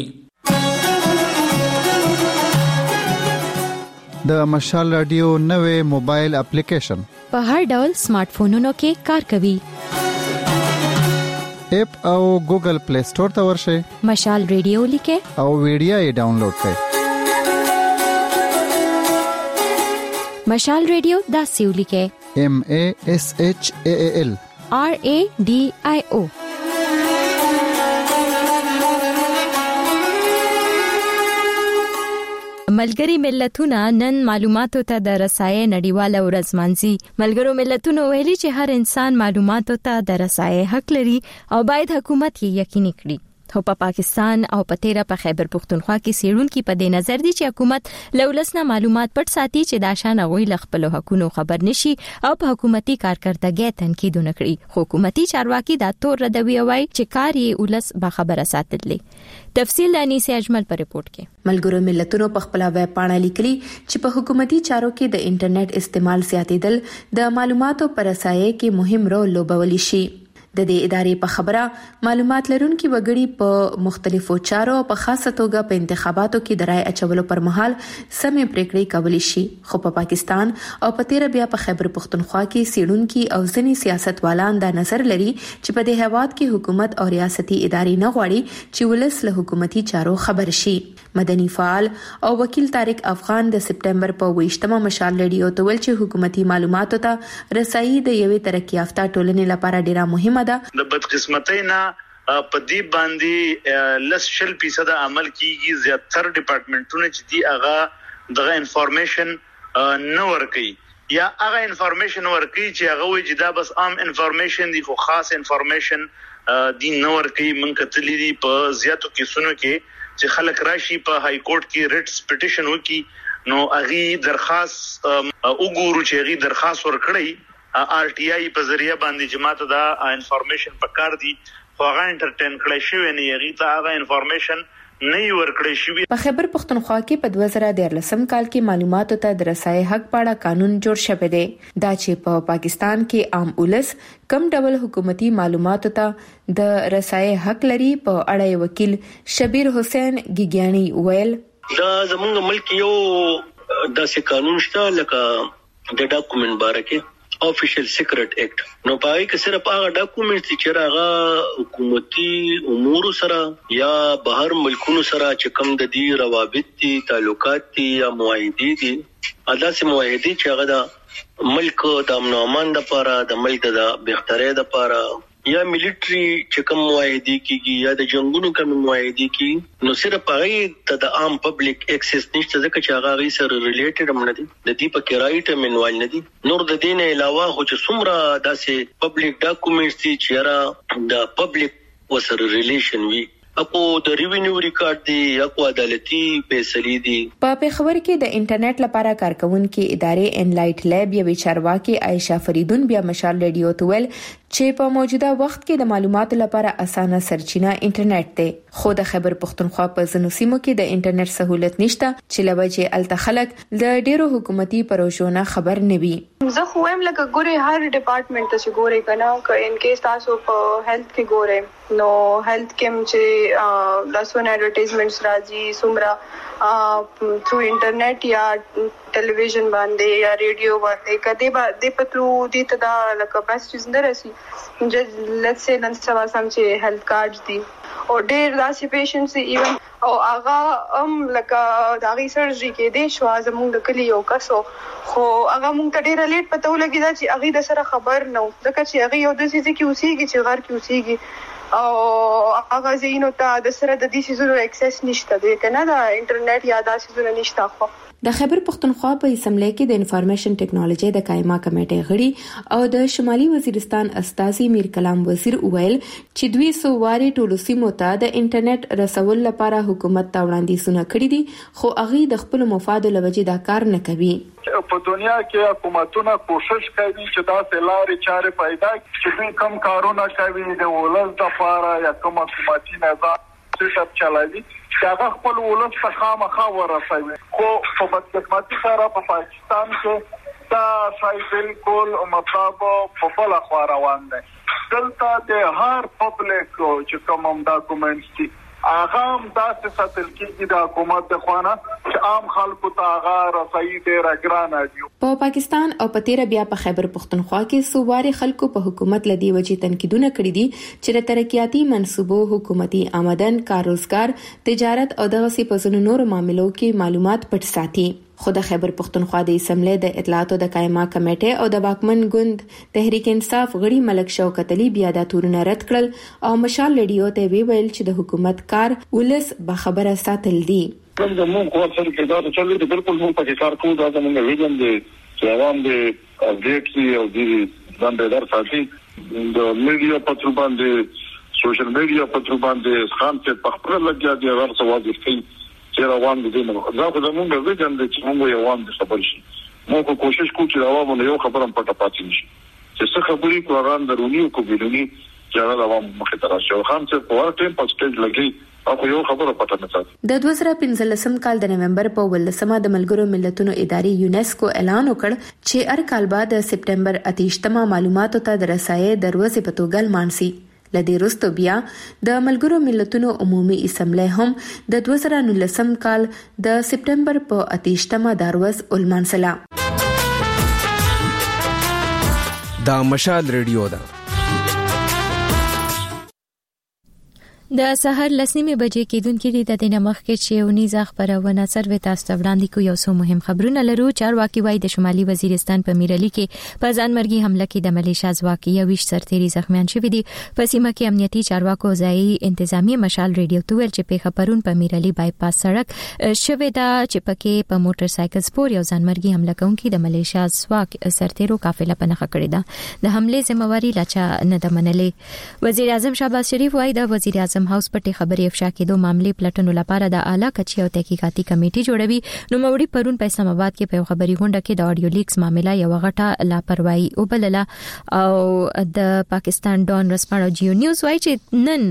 د مشال رادیو نوې موبایل اپلیکیشن په هر ډول سمارټ فونونو کې کار کوي. اپ او ګوګل پلی سٹور ته ورشئ مشال رادیو لیکه او ویډیو یې ډاونلوډ کړئ. مشال رادیو دا سیو لیکه MASHAAL RADIO. ملګری ملتونه نن معلوماتو ته د رسایي نړیواله ورځ مانځي. ملګرو ملتونو ویلي چې هر انسان معلوماتو ته د رسایي حق لري او باید حکومت یې یقیني کړي. خو په پاکستان او په تیره په خیبر پختونخوا کې سیرونکو په دې نظر دي چې حکومت لولسنه معلومات پټ ساتي چې دا شان غوي لخپل حقونو خبر نشي او په حکومتي کارکړدګۍ تنقید نه کړي. حکومتي چارواکي دا تور ردوي وای چې کار یې ولس با خبره ساتلې. تفصیل انیسه اجمل پر رپورت کې. ملګرو ملتونو په خپل ویب پاڼه لیکلي چې په حکومتي چارو کې د انټرنیټ استعمال زیاتېدل د معلوماتو پر رسایي کې مهم رول لوبولی شي. د دې ادارې په خبره معلومات لرونکي وګړي په مختلفو چارو په خاصه توګه په انتخاباتو کې د رای اچولو پر مهال سمې پریکړې کولی شي. خو په پاکستان او په تیر بیا په خیبر پختونخوا کې سیډونکي او ځینې سیاستوالان دا نظر لري چې په دې هیواد کې حکومت او ریاستي ادارې نه غواړي چې ولس له حکومتي چارو خبر شي. مدني فعال او وکیل طارق افغان د سپټمبر په 28مه مشال رادیو ته ویل چې حکومتي معلوماتو ته رسایي د یوې ترقی یافته ټولنې لپاره ډیره مهمه ده. د بدقسمتۍ نه په دې باندې 10% عمل کیږي. زیاتره ډپارټمنټونه چې دی هغه دغه انفارمیشن نه ورکي یا هغه انفارمیشن ورکي چې هغه وي چې دا بس عام انفارمیشن دی خو خاص انفارمیشن دی نه ورکي. من کتلې دي په زیاتو کیسونو کې چې خلک راشي په های کورټ کې ریټس پټیشن وکي نو اغي درخواست وګورو چې اغي درخواست ورکړي RTI په ذریعہ باندې جماعت دا انفارمیشن پکار دي خو هغه انټرټین کړی شوی نه یغي ته هغه انفارمیشن نه ورکړی شوی. په خیبر پختونخوا کې په 2013 کال کې معلوماتو ته د رسای حق پاړه قانون جوړ شوی دی. دا چې په پاکستان کې عام ولس کم ډول حکومتي معلوماتو ته د رسای حق لري. په اړه وکیل شبیر حسین ګیګیانی ویل دا زمونږ ملک یو داسې قانون شته لکه د ډاکومنت باره کې آفیشل سیکرټ ایکټ. نو پای کې صرف هغه ډاکومنټ چې هغه حکومتي امور سره یا بهر ملکونو سره چې کوم د دې روابط دي تعلقات دي یا معاهدې دي اداسې معاهدې چې هغه د ملک د امن او امان لپاره د ملک د بهترۍ لپاره یا ملټری چې کوم معاهدې کیږي یا د جنگونو کوم معاهدې کیږي نو صرف هغه ته د عام پبلک اکسس نشته ځکه چې هغه سره ریلیټډ هم نه دي د دې په کرایټ منوال نه دي. نور د دین علاوه خو چې څومره داسې پبلک ډاکومنټس دي چې را د پبلک وسره ریلیشن وي اپو د ریوینیو ریکارډ دی یا کو عدالتي فیصلې دي. په پیښور کې د انټرنیټ لپاره کارکونکو ادارې انلایټ لیب یوې چارواکي عائشہ فریدون بیا مشال رادیو ته ویل چې په موجوده وخت کې د معلوماتو لپاره اسانه سرچینه انټرنیټ دی. خو د خیبر پختونخوا په ځینو سیمو کې د انټرنیټ سہولت نشته چې لوجه التخلق د ډیرو حکومتي پروژو نه خبر نه وي. زه خو هم لکه ګوري هر ډپارټمنټ ته چې ګوري کنه که ان کیس تاسو په هیلث کې ګوري نو هیلث کې چې لاسونه ایڈورټایزمنټس راځي سمرا through انټرنیټ یا ټلویزیون باندې یا ریډیو باندې کدی باندې پتلو دي ته دا لکه بس چې نه راسي چې لیټس سي نن سبا سم چې هیلث کارت دي او ډېر داسې پیشنټس ایون او هغه لکه داغي سرجری کې دي شو زموږ د کلی یو کسو خو هغه مونږ ته ډېر لیټ پته ولګی دا چې هغه د سره خبر نه ځکه چې هغه یو د سيزي کې اوسېږي چې غر کې اوسېږي او هغه زینو ته د سره د دې سيزونو اکسس نشته دی کنه دا انټرنیټ یا دا سيزونه نشته. خو د خیبر پختونخوا په اسمبلی کې د انفارمیشن ټیکنالوژي د قائمه کمیټې غړي او د شمالي وزیرستان استاذي میر کلام وزیر ویل چې 200 واري ټولو سیمو ته د انټرنیټ رسول لپاره حکومت ته وړاندیزونه کړي دي خو هغه د خپل مفاد لوجې دا کار نه کوي. په دنیا کې حکومتونه کوشش کوي چې دا لارې چارې پیدا کړي چې کوم کارونه کوي د ولس لپاره یا کوم حکومتي نظام سیټ چلوي چې هغه خپل ولس ته خامخا ورسوي. خو په بدقسمتي سره په پاکستان کې دا شای بالکل مطلب په بل خوا روان دی. دلته د هر پبلک چې کوم ډاکومنټس دي هغه هم داسې ساتل کېږي د حکومت د خوانه چې عام خلکو ته هغه رسایي ډېره ګرانه دي. په پاکستان او په تیر بیا په خیبر پختونخوا کې صوباري خلکو په حکومت لدی وجې تنقیدونه کړي دي چې د ترقیاتي منصوبو حکومتي آمدن کار روزګار تجارت او دغه سی په ځینو نورو معاملو کې معلومات پټ ساتي. خو د خیبر پختونخوا د اسمبلی د اطلاعاتو د قائمه کمیټې او د واکمن ګوند تحریک انصاف غړي ملک شوکت علي بیا د تورونه رد کړل او مشال رادیو ته ویل چې د حکومت کار ولس به خبره ساتل دي. کوم د مونږ خو سره کې دا چې د بالکل مونږ په کار کوو دا زموږ ویژن دی چې عوام دې اپډیټ او دې باندې در ساتي د میډیا په تر باندې سوشل میډیا په تر باندې خام ته په خپل لګیا دي ورڅ واضح کوي چې روان دي نو دا خو زموږ ویژن دی چې موږ یو عوام د خبر شي موږ کوشش کوو چې عوامو یو خبره پټه پاتې نشي چې څه خبرې قرآن درونی او کوبیلونی چې هغه عوام مخه تراشي خام ته په ورته په سټیج لګي او یو خبره پته نه ده. د 2015 کال د نومبر په 18 د ملګرو ملتونو ادارې یونیسکو اعلان وکړ چې هر کال بعد سپټمبر 28 معلوماتو ته د رسایي د ورځې په توګه لمانځي. لدې وروسته بیا د ملګرو ملتونو عمومي اسمبلی هم د 2019 کال د سپټمبر په 28 د ورځ ولمانځله. دا مشال ریډیو ده. د سحر لسنیمه بجې کېدونکې دي د دینمخ کې چې ونیزه خبرونه سروي تاسو ته وړاندې کو. یو څو مهم خبرونه لرو. چارواکي وایي د شمالي وزیرستان په میرلی کې په ځانمرګي حمله کې د ملیشیا ځواکي 20 سرتیري زخمیان شوي دي. په سیمه کې امنیتي چارواکو ځایي انتظامی مشال ریډیو ته ویل چې په خبرون په میرلی بایپاس سړک شوي دا چې پکې په موټر سایکل سپور یو ځانمرګي حمله کوونکي د ملیشیا ځواک سرتیرو قافله په نخښه کړې ده. د حمله ذمہواری لاچا نه د منلې. وزیر اعظم شهباز شریف وایي د وزیر اعظم هاوس پټي خبري افشا کېدو معاملې پلټنو لپاره د اعلی کچې او تحقیقاتي کمیټې جوړوي. نو موري پرون په اسلام آباد کې په خبري غونډه کې د اډیو لیکس معاملې یو غټه لاپروايي وبلله او د پاکستان ډون رسپاړو جیو نیوز وایي چې نن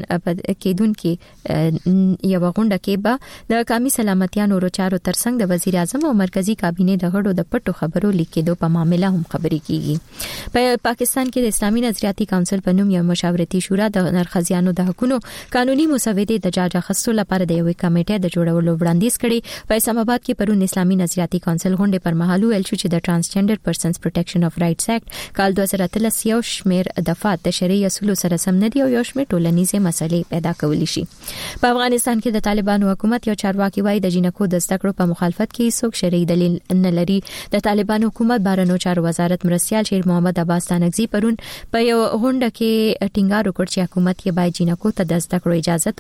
کېدونکې یو غونډه کې به د قومي سلامتیا نورو چارو ترڅنګ د وزیر اعظم او مرکزی کابینه د غړو د پټو خبرو لیکېدو په معاملې هم خبري کیږي. په پاکستان کې د اسلامي نظریاتي کونسل په نوم یو مشاورتي شورا د نرخزیانو د حقوقو قانوني مسودې د جاج اخیستو لپاره د یوې کمیټې د جوړولو وړاندیز کړي. په اسلام آباد کې پرون اسلامي نظریاتي کونسل غونډه پر مهال ویل شو چې د ترانسجنډر پرسنز پروټیکشن اف رائټس اکټ کال 2013 یو شمیر دفعات د شرعي اصولو سره سم نه دي او یو شمیر ټولنیزه مسلې پیدا کولی شي. په افغانستان کې د طالبانو حکومت یو چارواکي وایي د جنکو د زده کړو په مخالفت کې څوک شرعي دلیل نه لري. د طالبانو حکومت بهرنیو چارو وزارت مرستيال شیر محمد عباس تانګزي پرون په یو غونډه کې ټینګار وکړ چې حکومت یې باید جنکو ته د زده کړو اجازه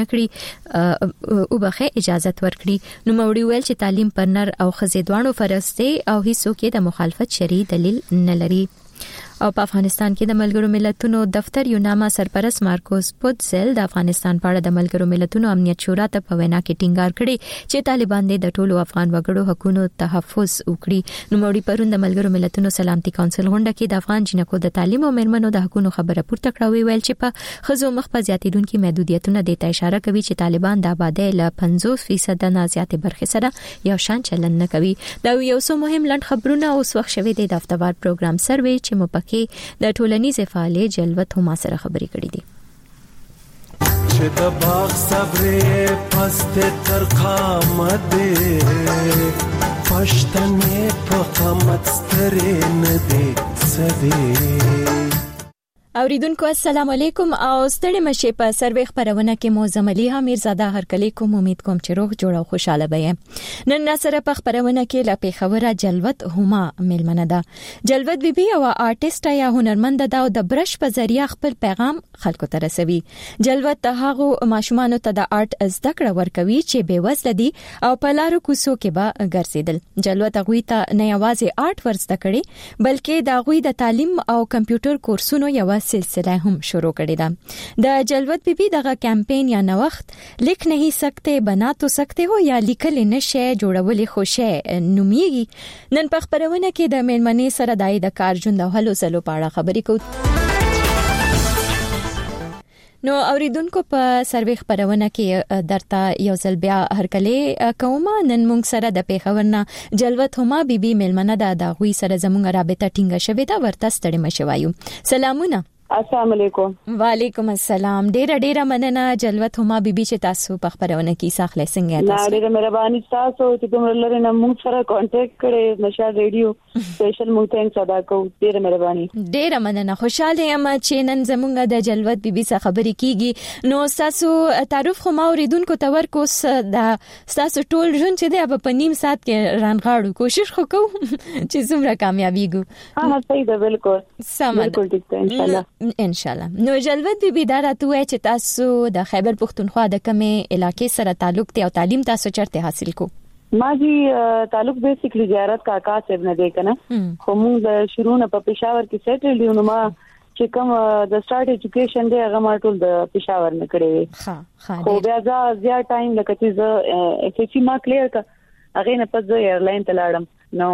ورنکړي او بخې اجازه ورکړي. نو موري ویل چې تعلیم پر نر او ښځې دواړو فرض دی او هیڅوک یې د مخالفت شرعي دلیل نه لري. او په افغانستان کې د ملګرو ملتونو دفتر یوناما سرپرست مارکوس پوتزل د افغانستان په اړه د ملګرو ملتونو امنیت شورا ته په وینا کې ټینګار کړي چې طالبان د ټولو افغان وګړو حقوقو تحفظ وکړي. نو موري پرون د ملګرو ملتونو سلامتي کونسل غونډه کې د افغان جنکو د تعلیم او مېرمنو د حقوقو خبره پورته کړه. ویل چې په خزو مخ په زیاتیدونکو محدودیتونو د اشاره کوي چې طالبان د آبادی له 50% نه زیاتې برخې سره یو شان چلن نه کوي. دا یو څو مهم لند خبرونه اوس وخت شوي د هفتهوار پروګرام سروي چې مو کې د ټولنیز فعالیت جلوت هم سره خبرې کړې دي. چې د باغ صبرې پست تر قامت پښتنې په قامت سترې نه دي سدي. اوریدونکو السلام علیکم او ستړي مشه په سروي خبرونه کې مو زملي امیر زاده هرکلی کوم. امید کوم چې روغ جوړ او خوشاله به. نن سره په خبرونه کې لا په خبره جلوت هما ملمنه ده. جلوت بیبي او آرټیسټ یا هنرمند ده او د برش په ذریعہ خپل پیغام خلکو ته رسوي. جلوت ته هغه ماشومان ته د آرټ زده کړه ورکوي چې بے وسله دي او په لارو کوڅو کې به ګرځیدل. جلوت هغه ته نه یوازې آرټ ورزده کړي بلکې د هغه د تعلیم او کمپیوټر کورسونو یو سلسله هم شروع کړې ده. د جلوت بیبي دغه کمپاین یا نوښت لیک نه سکتے بنا تو سکتے ہو یا لیکل نشه جوړولې خوشه نوميږي. نن په خبرونه کې د مېرمنې سره د کار ژوند او هلو ځلو په اړه خبرې کوو. نو اوریدونکو په سروي خبرونه کې درته یو ځل بیا هرکلی کوم. نن موږ سره د پیښورنا جلوت هما بیبي مېلمنه ده. د غوي سره زموږ رابطه ټینګه شوې ده. ورته ستړي مشوایو. سلامونه. السلام علیکم. وعلیکم السلام. ډېر مننه جلوت هما بیبي چې تاسو په خبرونه کې ساخله څنګه تاسو. ډېر مهرباني تاسو چې کوم لري نه موږ سره کانټیکټ کړئ. مشال ریډیو سپیشل موږ ته صدا کوو. ډېر مهرباني. ډېر مننه. خوشاله یم چې نن زموږ د جلوت بیبي سره خبرې کیږي. نو تاسو تعارف خو ما اوریدونکو ته ورکوس د تاسو ټول ژوند چې دی په نیم ساعت کې رانغاړو. کوشش خو کوو چې زموږ کامیابیږو. ها صحیح ده. بالکل بالکل ټیک ده ان شاء الله. ان شاء الله. نو جلوت بیبي دا راته چې تاسو د خیبر پختونخوا د کومه علاقې سره تعلق دی او تعلیم تاسو چرته حاصل کو؟ ما جی تعلق بیسیکلی زیارت کاکا صاحب نه دی کنه. خو موږ د شروع نه په پېښور کې سیټل دیو. نو ما چې کوم د سٹارټ ایجوکیشن دی هغه ما ټول د پېښور نه کړی. خو بیا ځا ټایم لکه چې ایف سی ما کلیر کا هغه نه پز ایرلاین ته لاړم نو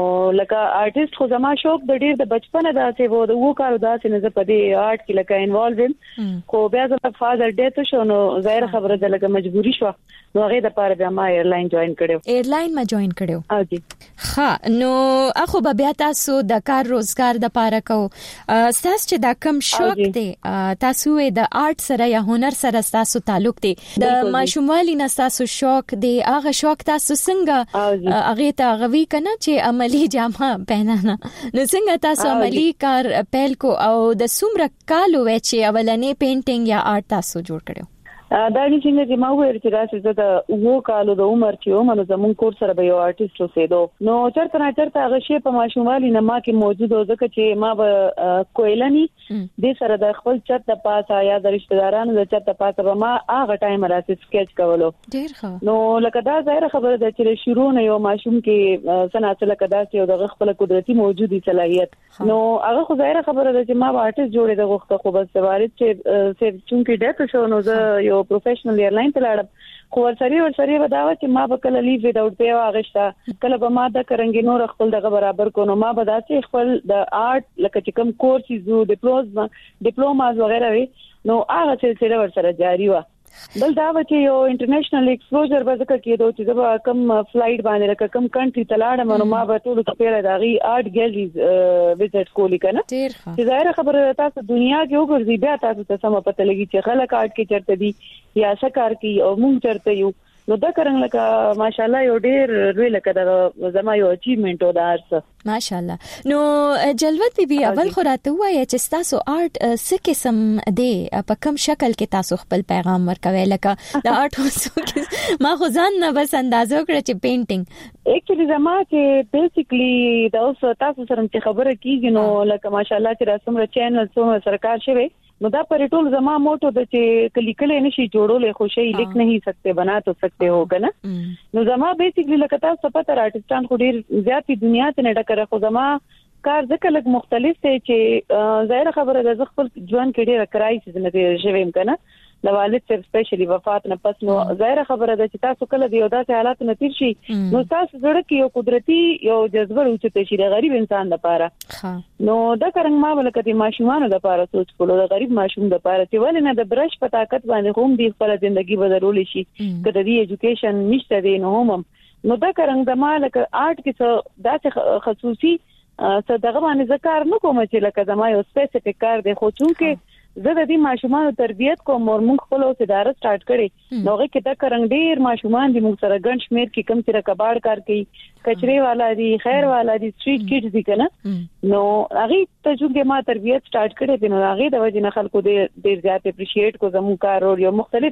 لکه آرټیست خو زما شوق د ډیر د بچپنه داسې وو د وو کارو داسې نه په دې آرټ کې لکه انوالوم خو بیا زما فادر ډیت شو نو ظاهر خبره ده لکه مجبوری شو نو هغه د پاره بیا ما ایرلاین جوائن کړو ایرلاین ما جوائن کړو او جی ها نو اخو بیا تاسو د کار روزګار د پاره کو تاسو چې دا کم شوق دی تاسو د آرټ سره یا هنر سره تاسو تعلق دی د ماشوموالي نه تاسو شوق دی هغه شوق تاسو څنګه هغه ته غوي کنه چې عملی جامه پهنانه نو څنګه تاسو عملی کار پیل کو او د سومره کالو چې اولنې پینټینګ یا آرټ تاسو جوړ کړو دا څنګه چې ما وایي چې راځي د وو کالو د عمر چې ومنو زمون کور سره به یو آرټیست اوسېدو نو چرته هغه شی په ماشوموالي نه ما کې موجود و ځکه چې ما به کویلنی د سره د خپل چت د پاسه یا د رشتہ دارانو د چت د پاسه به ما هغه ټایم راځي سکیچ کولو ډیر ښه نو لکه دا ظاهر خبره ده چې شروع نه یو ماشوم کې سناسه لکه دا چې د خپل قدرتي موجودي صلاحیت نو هغه خو ظاهر خبره ده چې ما به آرټیست جوړې د غوښته خو بس وارد چې صرف چونکی ډیټ شو نو زه یو پروفیشنل ایرلاین ته لاړم خو ورسره بداوه چې ما به کله لیو وډاوټ پی واغښتا کله به ما د کرنګینو خپل دغه برابر کو نو ما به داسې خپل د آرټ لکه چې کوم کورسز ډیپلوماز وغیرہ وی نو هغه سلسله ورسره جاری و بل دا چې یو انټرنیشنل ایکسپوژر به ځکه کېدو چې زما کم فلایټ باندې لکه کم کنټری ته لاړم نو ما به ټول کپیره داغي آرټ ګیلریز وزټ کولی کنه چې ظاهر خبره تاسو دنیا کې وګرځي بیا تاسو ته سم پته لګي چې خلک آرټ کې چرته دي یا شکار کې او مونږ چرته یو نو دا کرنګ لکه ماشاءالله یو ډیر لوی لکه دا زما یو اچیومنت و دا ارسه ماشاءالله نو جلوت بي اول خو راته وایي چې تاسو آرټ څه قسم دی په کوم شکل کې تاسو خپل پیغام ورکوي لکه د آرټ وسو ما خو ځان نه بس اندازو کړ چې پینټینګ اکچولی زما چې بیسیکلی دا اوس تاسو سره چې خبره کیږي نو لکه ماشاءالله چې رسمره چینل څو سرکار شوی نو دا پر ټول زما موټو د چې کلیکل نشي جوړولې خو شي لیک نه سکتے بنا تو سکتے هو کنه نو زما بیسیکلی لکه تاسو پته آرټستان خو ډیر زیاتی دنیا ته نه ډکره خو زما کار ځکه لګ مختلف دی چې ظاهر خبره د خپل ژوند کې ډیر کرایسز نه دی شویم کنه د والد سره سپیشلی وفات نه پس نو ظاهر خبره ده چې تاسو کله دی داسې حالات نه تیر شي نو تاسو زړه کې یو قدرتي یو جذبه اوچته شي د غریب انسان لپاره نو دا څنګه ما ولکه د ماشومان لپاره سوچ کولو د غریب ماشوم لپاره چې ولې نه د برش په طاقت باندې هم د خپل ژوندۍ بدلول شي کله دی ایجوکیشن نشته دی نو هم نو دا څنګه ما لکه آرټ کې داسې خصوصي څه دغه باندې ذکر نه کوم چې لکه زما یو سپیسیفیک کار دی خو چونکه زه د دې ماشومان تربيت کوم مونږ خپل اداره سٹارټ کړې نوغه کې دا کرنګ ډیر ماشومان دي موږ سره ګڼ شمیر کې کم تر کباړ کار کوي کچري والا دي خیر والا دي سټریټ کډز دي کنه نو هغه ته چې ما تربيت سٹارټ کړې دي نو هغه د وجه نه خلکو ډیر زیات اپریشیټ کو زمو کار او یو مختلف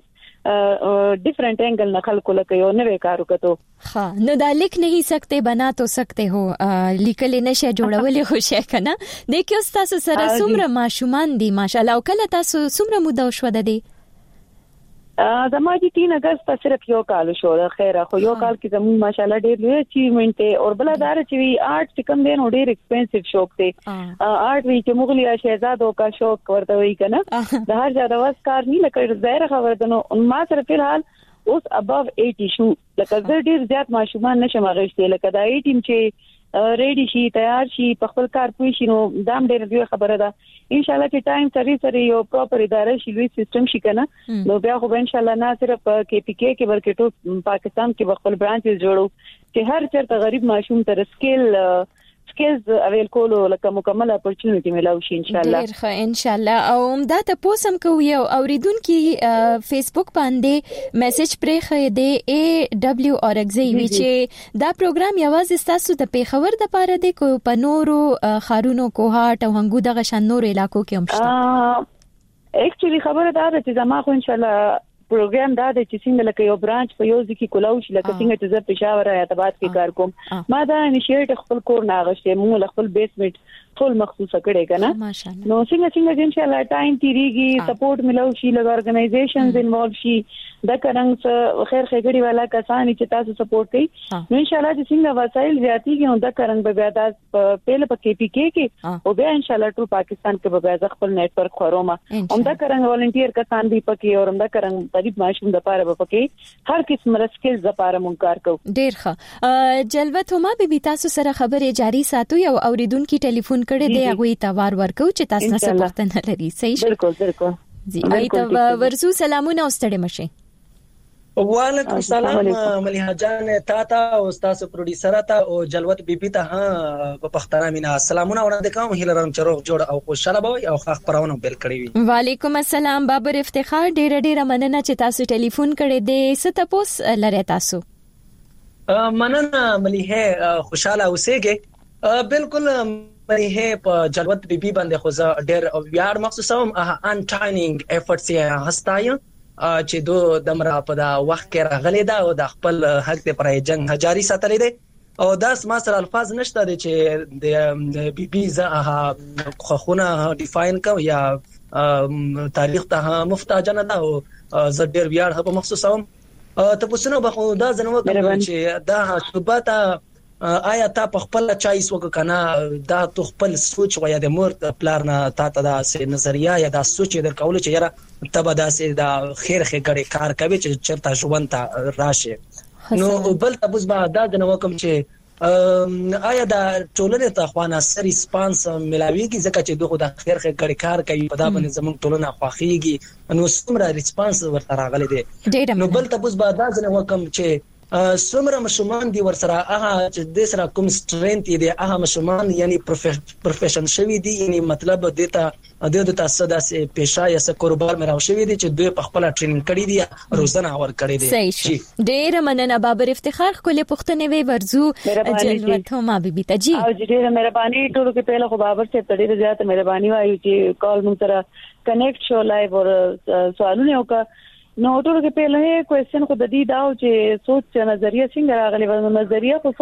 ډیفرنٹ اینگل نه خلکو لکه یو نوې کار وکړو ها نو دا لیک نه سکتے بنا تو سکتے هو لیکل نشه جوړولې خو شي کنه د کې تاسو سره څومره ماشومان دي ماشاءالله او کله تاسو څومره موده شو د دې زما چې 3 اگست صرف یو کال شو د خیره خو یو کال کې زموږ ماشاءالله ډېر لوی اچیومنت دی او بل دار چې وی آرټ کم دین او ډېر ایکسپنسیو شوق دی آرټ وی چې مغلیا شهزادو کا شوق ورته وی کنه د هر ځای د واس کار نه لکه ظاهر خبر ده نو ما سره فلحال اوس اباف 80 شو لکه ډېر زیات ماشومان نشم غوښتي لکه دا 18 چې ریډي شي تیار شي په خپل کار پوي شي نو دام ډېر لوی خبره ده ان شاء الله چې ټایم سره یو پراپر اداره شي لوی سیستم شي کنه نو بیا خو ان شاء الله نه صرف کې پی کې کې ورکټو پاکستان کې خپل برانچز جوړو چې هر چرته غریب ماشوم تر سکیلز اویل کولو لکه مکمل اپورچونټی ملاوي شي ان شاء الله ډیر ښه ان شاء الله او دا ته پوسم کوي او اوریدونکو فیسبوک باندې میسج پرې خې دی ای دبليو اورګزي چې دا پروګرام یوازې تاسو د پیښور د پاره دی کو په نورو خارونو کوهات او هنګو دغه شان نور علاقو کې هم شته اکچولی خبره دا ده چې زما خو ان شاء الله پروګرام دا د چې څنګه لکه یو برانچ په یو ځکه کولاو شي لکه څنګه چې زه پېښور آیت آباد کې کار کوم ما دا انیشیټ خپل کور ناغشته مونږ خپل بیسمنت ټول مخصوصه کړي کنه نو څنګه ان شاء الله ټایم تیریږي سپورټ ملو شي لږ اورګنایزیشنز انوالو شي دا څنګه خیر خګړي والا کسان چې تاسو سپورټ کوي نو ان شاء الله چې څنګه وسایل زیاتیږي نو دا څنګه به بیا د پهل په کې پی کې او بیا ان شاء الله ټول پاکستان کې به بیا خپل نیټ ورک خرومه هم دا څنګه والنټیر کسان دی پکې او هم دا څنګه غریب ماشوم د پاره به پکې هر قسم رسکل د پاره مونږ کار کوو ډیر ښه جلوت هما به تاسو سره خبرې جاری ساتو یو اوریدونکو ټلیفون کړي دی هغه تاوار ورکو چې تاسو نه سپورټ نه لري صحیح بالکل جی ایت ورزو سلامونه او ستړي مشه وعلیکم السلام مليحه جان تا او استاد پروډوسر تا او جلوت بیبي ته په پښتنه مینا سلامونه وړاندې کوم هیلرم چروغ جوړ او خوشاله بوي او خاص پرونه بل کړی وي وعلیکم السلام بابر افتخار ډیر مننه چې تاسو ټلیفون کړی دی ستپوس لری تاسو مننه مليحه خوشاله اوسېږي بالکل مليحه په جلوت بیبي باندې خو زه ډیر ویاړ مخصوصم انټاینینګ افورټس یې هستایم چې دو دمره په دا وخت کې راغلي دا او د خپل حق ته پر جنگ جاری ساتلې دي او داس ما سره الفاظ نشته دي چې د بي بي زه خونه ډیفاین کوم یا تاریخ ته محتاج نه دا او زه ډیر ویاړ په مخصوصم ته پوښتنه به دا زنه وکړم چې دا شوبته آیا تا په خپل چایس وکنه دا تو خپل سوچ و یا د مور پلار نه تا ته دا سه نظریه یا دا سوچ در کول چې یاره تبه دا سه دا خیر خګړې کار کوي چې چرته ژوند ته راشه نو بل تاسو به دا د نو کوم چې آیا دا ټولنه ته خوانه سر ریسپانس ملاويږي ځکه چې دوی د خیر خګړې کار کوي په دا باندې زموږ ټولنه خوخيږي نو څومره ریسپانس ورته راغلي دي نو بل تاسو به دا د نو کوم چې څومره مشومان دي ورسره هغه چې د سره کوم سترنث دي هغه مشومان یعنی پروفیشن شوی دي یعنی مطلب د تاسو داسې پیشا یا څه کاروبار مې راو شوی دي چې دوی په خپل ټریننګ کړی دي روزنه اور کړی دي صحیح ډیر مننه بابر افتخار کولې پښتنې وی ورزو جلوت هما بیبي ته جی او ډیر مهرباني ټولو کې پهله خو بابر سے ډیر زیات مهرباني وایو چې کال مون سره کنیکټ شو لایو اور سوالونه وکړه نو ټول کې په لهه کوېسچن خو د دې داو چې سوچ نظریه څنګه راغلی و نظریه خو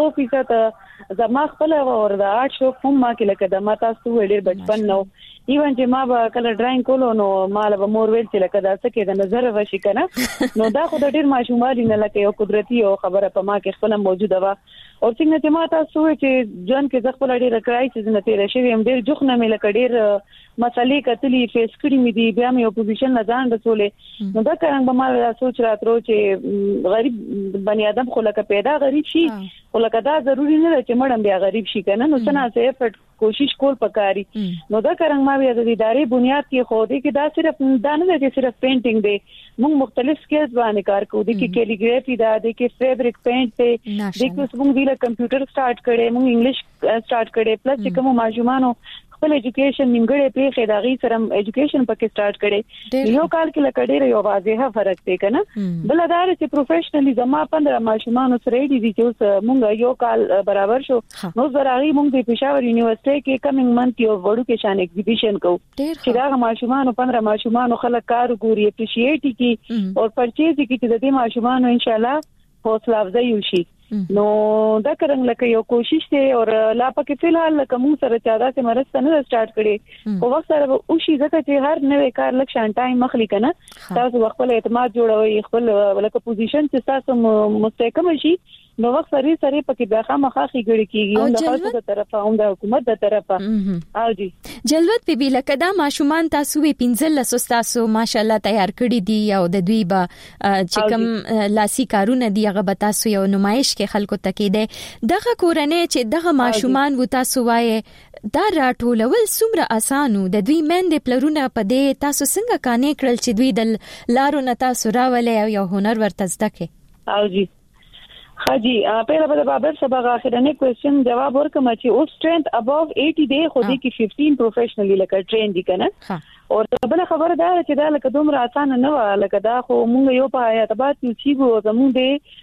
100% زما خپل اور د آرټ شو کوم ما کې لکه د ما تاسو ډېر بچپن نو ایون چې ما به کله ډراینګ کولو نو مال به مور ویل چې لکه دا څه کې د نظر وشي کنه نو دا خو د ډېر ماشومان نه لکه یو قدرتي او خبره په ما کې خپل موجوده و او څنګه چې ما تاسو چې جون کې خپل ډېر کرایسس نه تیر شي هم ډېر جوخنه مې لکه ډېر مسالې کتلې فیس کړې مې دي بیا مې اپوزیشن نه ځان رسولې نو دا څنګه به ما سوچ راترو چې غریب بنی آدم خو لکه پیدا غریب شي خو لکه دا ضروری نه چې مړم بیا غریب شي کنه نو څنګه سه افورت کوشش کول پکاري نو دا څنګه ما بیا د ادارې بنیاد کې خو دې کې دا صرف دا نه چې صرف پینټینګ دی موږ مختلف سکلز باندې کار کوو د کې کیلیګرافي دا د کې فیبریک پینټ دی د کې موږ د کمپیوټر سٹارټ کړي موږ انګلیش سٹارټ کړي پلس چې کوم ماجومانو خپل ایجوکیشن نیمګړې پریخې دا غي سره ایجوکیشن پکې سٹارټ کړي یو کال کې لکه ډېر یو واضحه فرق دی کنه بل دا چې پروفیشنلی زما 15 ماشومان سره دي چې موږ یو کال برابر شو نو زراغي موږ د پېښور یونیورسيټي کې کمینګ منث یو وډوکیشن ایگزیبیشن کو چې دا ماشومان 15 ماشومان خلک کار ګوري اپریشیټ کی او پرچیز کی چې د دې ماشومان ان شاء الله حوصله افزایی وشي نو دا څنګه لکه یو کوشش دی او لا پکې فلحال لکه موږ سره چادا چې مرسته نه سٹارټ کړي او وخت سره او شي ځکه چې هر نوې کار لکه شان ټایم مخلي کنه تاسو خپل اعتماد جوړوي خپل لکه پوزیشن چې تاسو مستحکم شي نو وخت سره پکې بیا خامخا خېګړي کیږي او د خلکو د طرفه او د حکومت د طرفه او جی جلوت بیبي لکه دا ماشومان تاسو وی 15 تاسو ماشالله تیار کړی دي او د دوی به چې کوم لاسي کارونه دی هغه به تاسو یو نمایش کې خلکو تکې ده دغه کورنۍ چې دغه ماشومان و تاسو وای دا راټولول څومره اسانو د دوی مند پلرونه په دې تاسو څنګه کانې کړل چې دوی د لارو نه تاسو راولې او یو هنر ورته زده کې او جی حاجی پہلا بدا بابر سبا اخرنه کوېسچن جواب ورکم چې او strength above 80 دی خو دې کې 15 پروفیشنلی لکه ټرین دي کنه او بل خبره دا چې دا لکه دومره اسانه نه و لکه دا خو مونږ یو په اعتبار چې وو زموږ د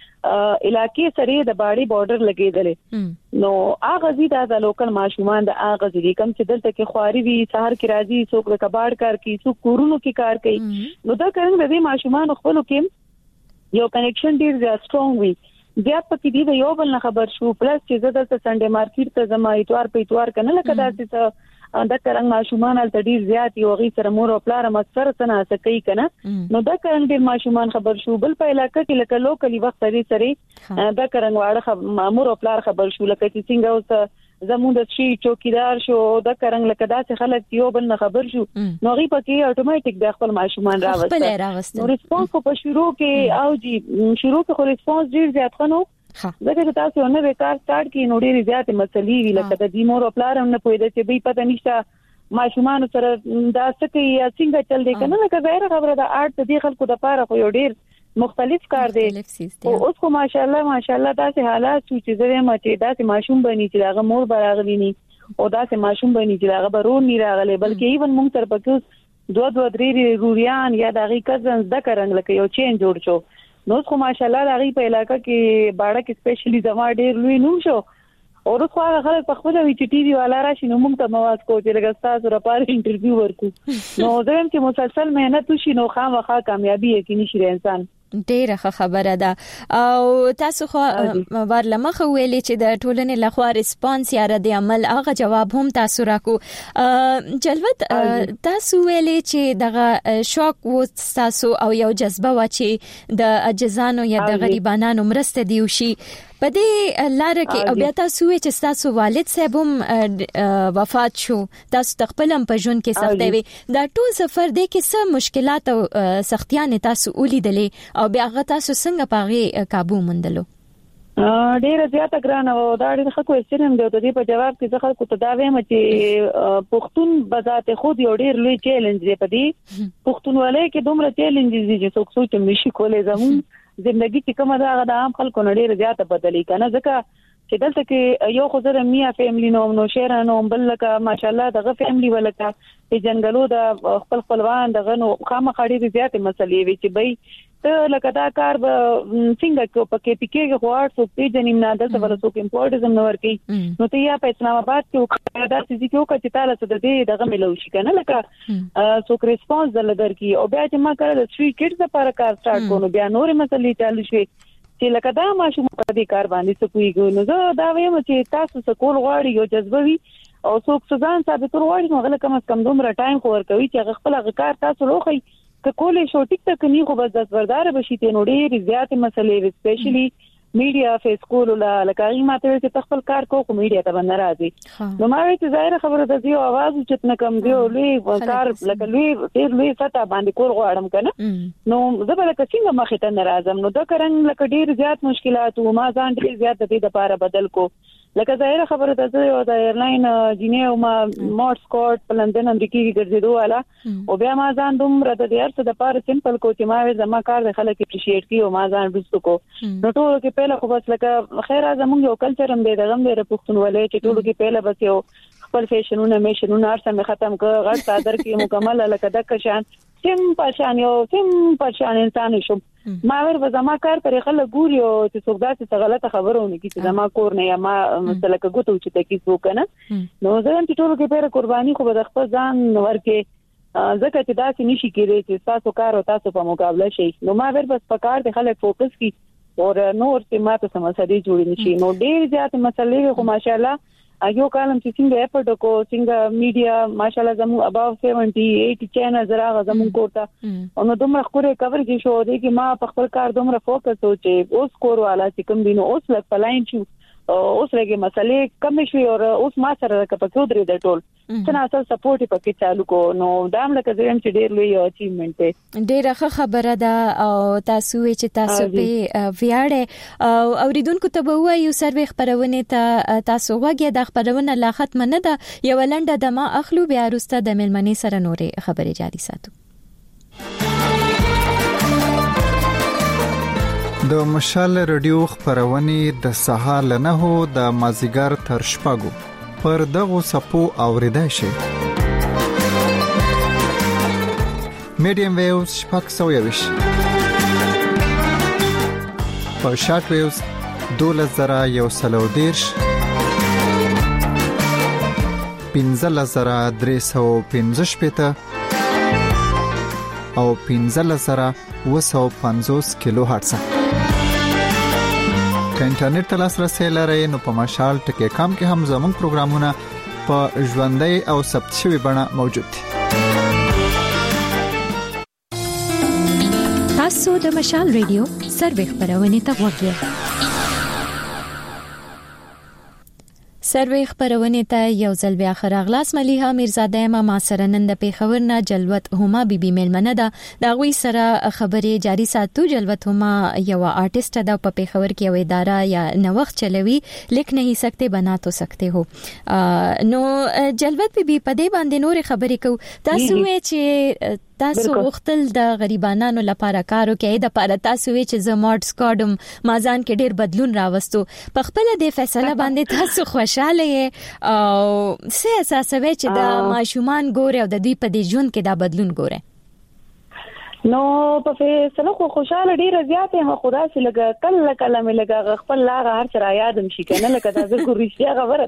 علاقې سره د باډي بارډر لګیدل نو اغه زی دا د لوکل ماشومان د اغه زی کم چې دلته کې خواري وی سحر کې راځي څوک د کباړ کار کوي څوک کورونو کې کار کوي نو دا څنګه د ماشومان خپل کې یو کنیکشن ډیر سترونګ وی بیا پکې دی یو بل نه خبر شو پلس چې زه د سنډي مارکیټ ته زما اتوار په اتوار کنه لکه داسې دا څنګه ماشومان ال تدیر زیات یو غي سره مور او پلار مکثر سره سکی کنه نو دا څنګه ډیر ماشومان خبر شو بل په علاقې کې لکه لوکلی وخت لري سره دا څنګه واړه مور او پلار خبر شو لکه چې څنګه اوس زموږ د شي چوکیدار شو دا څنګه لکه داسې خلک یو بل نه خبر شو نو غي پکې اتوماتیک د خپل ماشومان راوځي نو ریسپانس په شروع کې او جی شروع کې خو ریسپانس ډیر زیات خنو زګر تاسو نه وکړ سٹارټ کې نو ډېری زیات مسلې وی لکه د دې مور او پلار هم نه پوهیږي چې به پته نشته ماشومان سره دا څه یا څنګه چل دی کنه که ظاهر خبره ده آرټ د خلکو د پاره خو یو ډېر مختلف کار دی او اوس خو ماشاءالله داسې حالات چې زه مته داسې ماشوم بني چې هغه مور براغلی ني او داسې ماشوم بني چې هغه برون نه راغلی بلکې ایون مونږ تر پکې دوه درې روریان یا دغه کزنز د کرنګ لکه یو چین جوړ شو نو خو ماشاءالله دغه په علاقې کې باړه کې سپیشلی زما ډېر لوی نوم شو او اوس خو هغه خلک په خپل وی چې ټي وي والا راشي نو موږ ته مواد کو چې لږ تاسو لپاره انټرویو ورکو نو زه هم چې مسلسل مهنت وشي نو خامخا کامیابی یقیني شي انسان ډیره خبره ده او تاسو خو ورلمخه ویلې چې د ټولنې لخوا ریسپانس یا رد عمل هغه جواب هم تاسو راکو جلوت تاسو ویلې چې دغه شوق و تاسو او یو جذبه و چې د عجزانو یا د غریبانو مرسته دی وشي په دې لار کې او بیا تاسو چې تاسو والد صاحب هم وفات شو تاسو خپل په ژوند کې سختي وي دا ټول سفر دی کې څه مشکلات او سختیاں تاسو ولیدلې او بیا هغه تاسو څنګه پاغي काबू مندلو ډیر زیاته ګرانه و دا ډیر خلکو استریم دی د دې په جواب کې زه خلکو ته دا وایم چې پښتون بذات خود یو ډیر لوی چیلنج دی په دې پښتونولۍ کې دومره چیلنج دي چې څوک سوچ نشي کولای زموږ زندگی چې کومه دا د عام خلکو نړۍ زیاته بدلی کنه ځکه چې دلته کې یو خو زره میا فیملی نو شهرانو بل لکه ماشاءالله دغه فیملی ولکه په جنگلو د خپلوان دغه نو خامخړي زیاته مسلې وي چې بای ته لکه دا کار به څنګه کو پکې پکې غواړ سو پیجنیم نه دلته ورسو کې امپورټزم نور کې نو ته یا په اسلام آباد کې دا چې کو کچ تعالی څه د دې دغه ملو شي کنه لکه سو ریسپانس دلګر کې او بیا چې ما کړل 3 کډز لپاره کار سٹارټ کونو بیا نور مسلې چالو شي چې لکه دا ماشوم په دې کار باندې څه کوي نو زه دا وایم چې تاسو سکول غواړي یو جذبه وي او څوک ځان ثابت غواړي نو غل کم دومره ټایم خو ورکوي چې خپل کار تاسو لوخي کولې شو ټیک ټک نه خو بس دسوردار بشي ته نو ډېر زیات مسلې سپیشلی میډیا فیس کول ولا لکه ماته چې تخپل کار کو میډیا ته باندې راځي نو ما وی چې ظاهر خبره ده یو आवाज چې نه کم دی لوی کار لکه لوی فتا باندې کول غواړم کنه نو زه به لکه څنګه مخې ته ناراضم نو دا کرنګ لکه ډېر زیات مشکلات او ما ځان ډېر زیات د دې لپاره بدل کو لکه ظاهر خبره ده یو د ایرلاین جنیو ما مورس کوټ په لندن امریکا کې ګرځېدو والا او بیا ما ځان دومره د دې ارڅ د پاره سمپل کو چې ما زما کار د خلک اپریشیټ کی او ما ځان ډوستو کو نو ټول کې پهله خو بس لکه خیر زموږ یو کلچر هم دی دغه د پښتونولۍ چې ټول کې پهله بس یو خپل فیشنونه میشنونه ارسه ختم کړ غړ صادر کې مکمل لکه د کشان سم پاشان انسان شوم ما ور زما کار پر خلک ګوري او چې څوک داسې غلطه خبرونه کوي چې زما کور نه یا ما مثلا کګوتو چې تکي څوک نه نو زه هم ټول کې پیر قرباني خو به خپل ځان ورکه ځکه چې داسې نشي کېږي چې تاسو کار او تاسو په مقابله شي نو ما ور بس پکار د خلک فوکس کی او نور چې ماته سمسري جوړ نشي نو ډېر زیات مسلې خو ماشاءالله اګو کالم چې څنګه اپټ کو څنګه میډیا ماشاءالله زمو اباو 70-80 چینل زراغه زمو کوته نو دومره خوري کور کې شو دی چې ما په خپل کار دومره فوکس وچې اوس کور والا چې کوم دینو اوس لک پلاین شو اوس لګي مسلې کم شوي او اوس ما سره کپکو درې د ټول څنګه اصل سپورټ پکې چالو کو نو دام لکه زم چې ډېر لوی اچیومنت دی ډېر خبره ده او تاسو چې تاسو په ویاړه او اوریدونکو ته به وایو سروي خبرونه ته تاسو وګیا د خبرونه لا ختم نه ده یو لنډه د ما اخلو بیا وروسته د ملمنې سره نورې خبرې جاري ساتو د مشال رادیو خبرونه د سهار له 9 د مازیګر تر شپږو پر دغه سپو اوریدای شي میډیم ویوز شپږ 120 په شارټ ویوز 2110 15315 او 15350 کیلو هرتز که انټرنیټ ته لاسرسي لرئ نو په mashal.com کې هم زموږ پروګرامونه په ژوندۍ او ثبت شوی بڼه موجود دي. تاسو د مشال ریډیو سروې خبرونه ته وګورئ. سروې خبرونه ته یو ځل بیا خراغلاس مليحه میرزاده ما سره نن د پیښور نه جلوت هما بیبي ملمنه ده دا غوي سره خبرې جاری ساتو. جلوت هما یو آرټیست ده په پیښور کې یو اداره یا نوښت چلوي لیک نه سکتے بنا تو سکتے هو. نو جلوت بیبي په دې باندې نور خبرې کو تاسو چې تاسو وختل د غریبانو لپاره کارو کې د لپاره تاسو چې زموږ سکاډم مازان کې ډېر بدلون راوستو په خپل د فیصله باندې تاسو خوشاله یې او څه اساسوي چې د ماشومان ګوره او د دوی په دې ژوند کې دا بدلون ګوره؟ نو په فیصله خو خوشاله ډیره زیاته هم خدا سي لګا کله مې لګا خپل لاره هر څه را یادم شي کنه لکه دا زه کو رښتیا خبره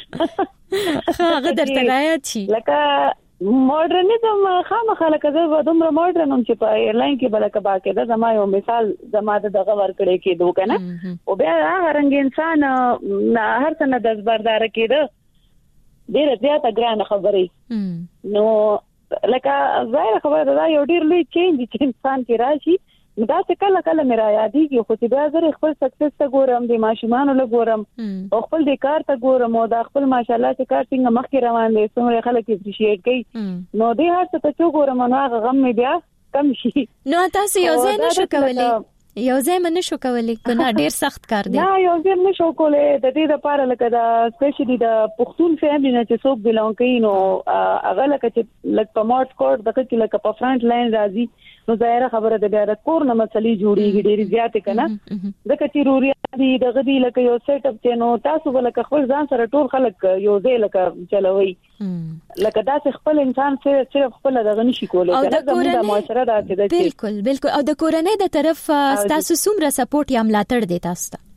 ده هغه درته رايات شي لکه ماډرنیزم خامخا لکه زه دومره ماډرنم چې په ایرلاین کې بلکه باقاعده زما یو مثال زما دغه ورکړې کې دوه کنه او بیا هغه رنګ انسان هر څه نه دزبردار کېده ډیره زیاته ګرانه خبرې نو لکه ظاهر خبره دا یو ډیر لوی چینج چې انسان کې راشي دا څه کله مې را یادېږي خو چې بیا زه خپل سکسس ته ګورم د ماشومانو له ګورم او خپل د کار ته ګورم او دا خپل ماشالله چې کار څنګه مخکې روان دي څومره خلک اپریشیټ کوي نو دې هر څه ته ګورم نو هغه غم مې بیا کم شي. نو تاسو یو ځای نشو کولای یو ځای منشو کولای کنه ډیر سخت کار دی. نه یو ځای نشو کولای د دې لپاره لکه دا سپیشلی د پښتون فیملی نه چې څوک بلون کوي نو هغه لکه چې لکه په مارټ کوټ دغه کې لکه په فرنٹ لاین راځي نو ظاهر خبره ده بیا د کور نه مسلې جوړیږي ډېری زیاتې کنه ځکه چې روري دي دغه دی لکه یو سیټ اپ چې نو تاسو ولکه خپل ځان سره ټول خلک یو ځای لکه چلوي لکه دا خپل انسان صرف خپل دغه نشي کولای کنه د معاشره دا چې بالکل او د کورنۍ د طرف تاسو څومره سپورټ یا ملاتړ دی تاسو ته؟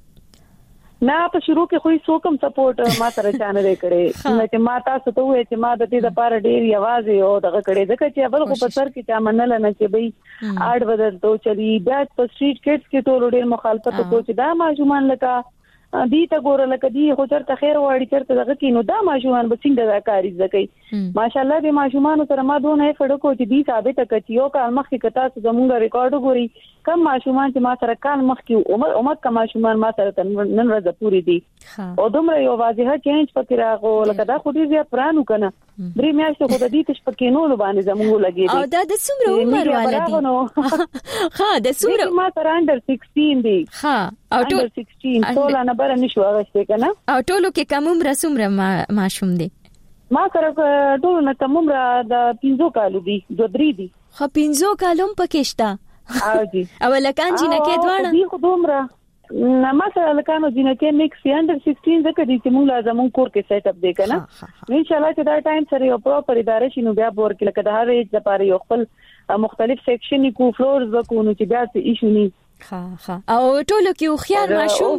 نه په شروع کې خو هیڅ کوم سپورټ ما سره چانه کړي چې ما تاسو ته وې چې ما د دې لپاره ډېر یوازې او دغه کړي ځکه چې اول خو په سر کې چا منل نه چې بھئی اډ بدل تو چلی بیا په سټریټ کډز کې ټول ډېر مخالفت کوي چې دا ماجومان لکه دی ته ګوره لکه دی خو چرته خیر واړی چرته دغه کې نو دا ماشومان به څنګه دا کاری زکې ماشالله د ماشومان سره ما دونه فړو کو چې دی ثابت کړي یو کال مخکې کتا زمونږ ریکارډ ګوري کم ماشومان چې ما سره کال مخکې عمر کم ماشومان ما سره نن ورځ پوری دي او دومره یو واضحه چینج پکې راغو لکه دا خو دې زیات پرانو کنه درې میاشتې خو د دې تش پکې نو باندې زمونږ لګي دي او دا د څومره عمر والدي ها د څومره ما سره انډر 16 دي ها او ټول 16 ټول نه بر نشو هغه کنه او ټولو کې کوم عمر څومره ماشوم دي ما سره ټول نه کوم عمر د 15 کالو دي 2-3 دي خو 15 کالوم پکې شته او جی او لکان جنکه دواړه دي خو دومره ما سره لکانو جنکه میکس انډر 16 ځکه دي چې موږ لازم کور کې سیټ اپ دی کنه ان شاء الله چې دا ټایم سره یو پراپر اداره شي نو بیا بور کې لکه د هر ایج لپاره یو خپل مختلف سیکشن کو فلورز وکونو چې بیا څه ایشو ني او ټولو کې خيار ماشوم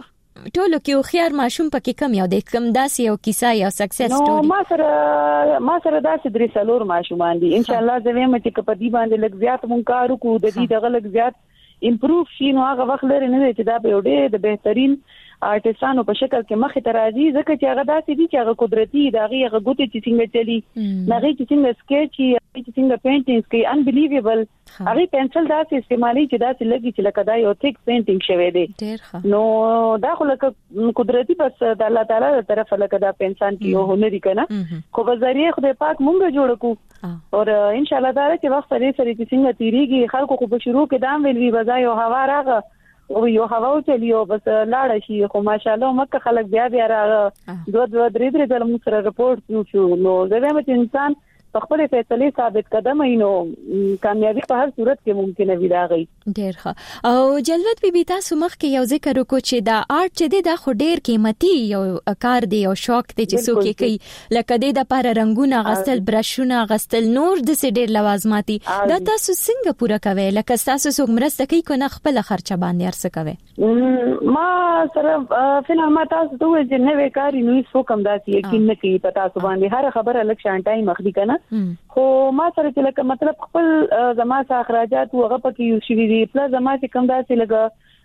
پکې کم یو د کم داسې یو کیسه یا سکسس سټوري نو ما سره داسې درې څلور ماشومان دي ان شاء الله زه وایم چې په دې باندې لږ زیات مونږ کار وکړو د دې دغه لږ زیات امپروف شي نو هغه وخت لري نه چې دا به ډېر د بهترین آرټستانو په شکل کې مخې ته راځي ځکه چې هغه داسې دي چې هغه قدرتي دا هغه ګوتې چې څنګه چلی هغه چې څنګه سکیچ چې څنګه پینټینګز کوي انبلیویبل هغه پنسل داسې استعمالي چې داسې لګي چې لکه دا یو ټیک پینټینګ شوی دی نو دا خو لکه قدرتي بس د الله تعالی تر طرف لکه دا انسان کې یو هنر کنه خو په ذریعہ خدای پاک مونږ جوړ کو او ان شاء الله دا چې وخت سره چې څنګه تیریږي خلکو خو په شروع کې دام ویلوي وځي او هوا راغه او یو هوا چلیو بس لاړ شي خو ماشاءالله مکه خلک بیا راغه دوه درې ځله موږ سره رپورټ شو نو زه وایم چې انسان خپل فیصله ثابت قدم اینو کامیابی په هر صورت کې ممکنه وي راغی. ډیر ښه. او جلوت بیبي تاسو مخکې یو ذکر وکړو چې دا آرټ چې دی دا خو ډیر قیمتي یو کار دی او شوق دی چې څوک کوي لکه د لپاره رنگونه غستل برشونه غستل نور د سې ډیر لوازماتي دا تاسو څنګه پوره کوي لکه تاسو څوک مرسته کوي کنه خپل خرچه باندې ارڅ کوي؟ ما سره فلم ما تاسو ته وایي چې نوې کاری نو هیڅ کوم داسې یقین نه کوي په تاسو باندې هر خبره لک شان ټایم اخلي کنه خو ما سره چې لکه مطلب خپل زما اخراجات وغه پکې یو شي دي پلس زما چې کوم داسې لګه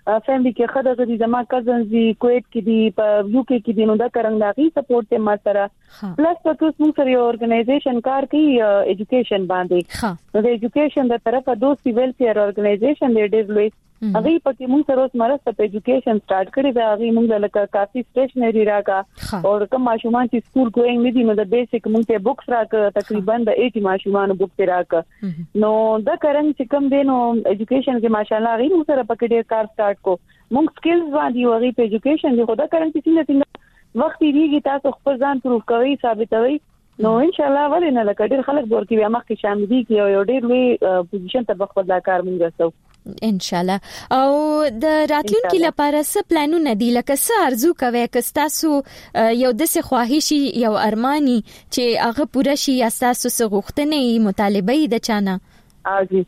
فیملی کې خدای دې زما کزنز دي کویت کې دي په یو کې دي نو دا کرنګاغي سپورټ ته ما سره پلس په کوم موږ سره یو اورګنایزیشن کار کوي ایجوکیشن باندې نو د ایجوکیشن د طرفه دوستي ویلفیر اورګنایزیشن دی ډېر لوی هغه پکې موږ سره مرسته په ایجوکیشن سٹارټ کړی دا هغه موږ لکه کافي سټیشنری راکا او کوم ماشومان چې سکول ګوینګ نه دي نو د بیسیک موږ ته بوکس راکا تقریبا د 80 ماشومان بوکس راکا نو دا کرن چې کوم دینو ایجوکیشن کې ماشاءالله هغه موږ سره پکې ډېر کار سٹارټ کو موږ سکلز باندې هغه په ایجوکیشن دی خدا کرن چې څنګه وخت دیږي تاسو خپل ځان پروف کوي ثابتوي نو ان شاء الله ولنه لکه ډېر خلک ورکی بیا مخکې شامل دي کې یو ډېر لوی پوزیشن ته خپل دا کار موږ رسو ان شاء الله او د راتلونکو لپاره څه پلانونه دي لکه څه ارزو کوي که تاسو یو د څه خواهشي یو ارماني چې هغه پوره شي یا تاسو څه غوښتنې مطالبه د چانه اجي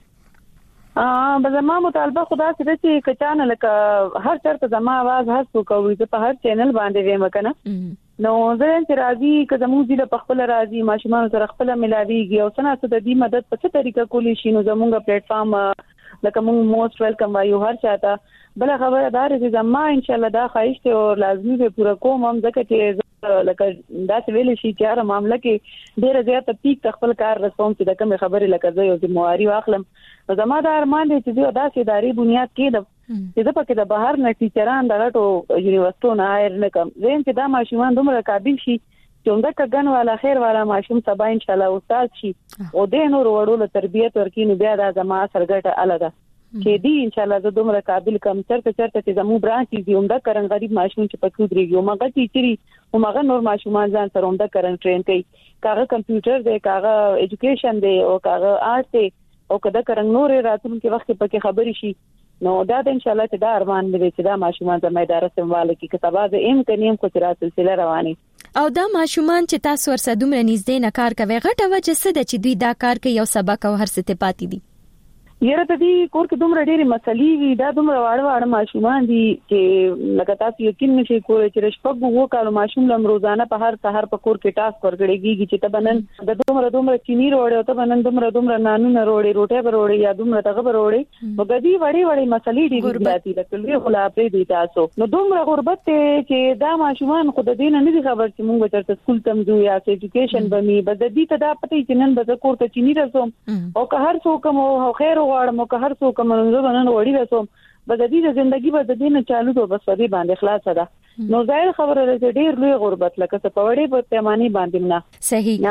زما مطالبه خدا سره چې کچانه لکه هر چرته زما आवाज هر څوک کوي په هر چینل باندې ویم کنه نو زه چې راځي که زموږ د خپل راځي ماشومان سره خپل ملاويږي او څنګه څه د دې مدد په څه طریقه کولی شي نو زموږ پلیټ فارم لکه موږ موست ویلکم وایو هر چاته بل خبره دار چې زما ان شاء الله دا خواهش ته او لازمي به پوره کوم هم ځکه چې لکه دا څه ویل شي چې هر معاملې کې ډېر زیات پیک خپل کار رسوم چې د کوم خبره لکه زه یو ذمہواری واخلم زما دا ارمان دی چې دا سي اداري بنیاد کې چې د پکې د بهر نه ټیچران د غټو یونیورسيټو نه هایر نه کم زين چې دا ماشومان دومره قابل شي چې موږ کګن والا خیر والا ماشوم سبا ان شاء الله استاد شي او د نور وړو تربيت ورکینو بیا دا زما سرګټه الګا کې دی ان شاء الله زه دومره قابل کم چرته چې زمو برانچ دي عمده کرن غریب ماشوم چې پکې درېږي مګر ټیچري او مګر نور ماشومان ځان سره عمده کرن ټرین کوي کاغه کمپیوټر دی کاغه ایجوکیشن دی او کاغه آرټ دی او کدا کرن نور راتلونکي وخت پکې خبري شي نو دا ان شاء الله چې دا ارمان دې چې دا ماشومان زموږ اداره سمواله کې کتابه د ام کنیم کو تر سلسله رواني او دا ماشومان چې تاسو ورسره دومره نږدې نه کار کوي غټه وجه څه ده چې دوی دا کار کوي یو سبق او هر څه ته پاتې دي یره ته دي کور کې دومره ډېری مسلې وي دا دومره واړه ماشومان دي چې لکه تاسو یقین نشئ کولای چې رشپګ وو کالو ماشوم لم روزانه په هر سحر په کور کې ټاسک ورګړيږي چې ته بنن د دومره چینی روړې او ته بنن دومره نانو نه روړې روټه به روړې یا دومره تغه به روړې وګدي وړي مسلې دي ګرځاتي لکه لوی خلاصې دي تاسو نو دومره غربت چې دا ماشومان خود دین نه دي خبر چې مونږ چرته سکول تم ځو یا ایجوکیشن بمي بد دي ته دا پته چې نن به کور ته چینی رسوم او که هر څوک مو خیر غواړم که هر څوک منځو باندې وړي رسوم بد دي د ژوندۍ به د دین چالو ته بس ودی باندې خلاص ده نو ظاهر خبره ده چې ډېر لوی غربت لکه څه په وړي په پیمانه باندې نه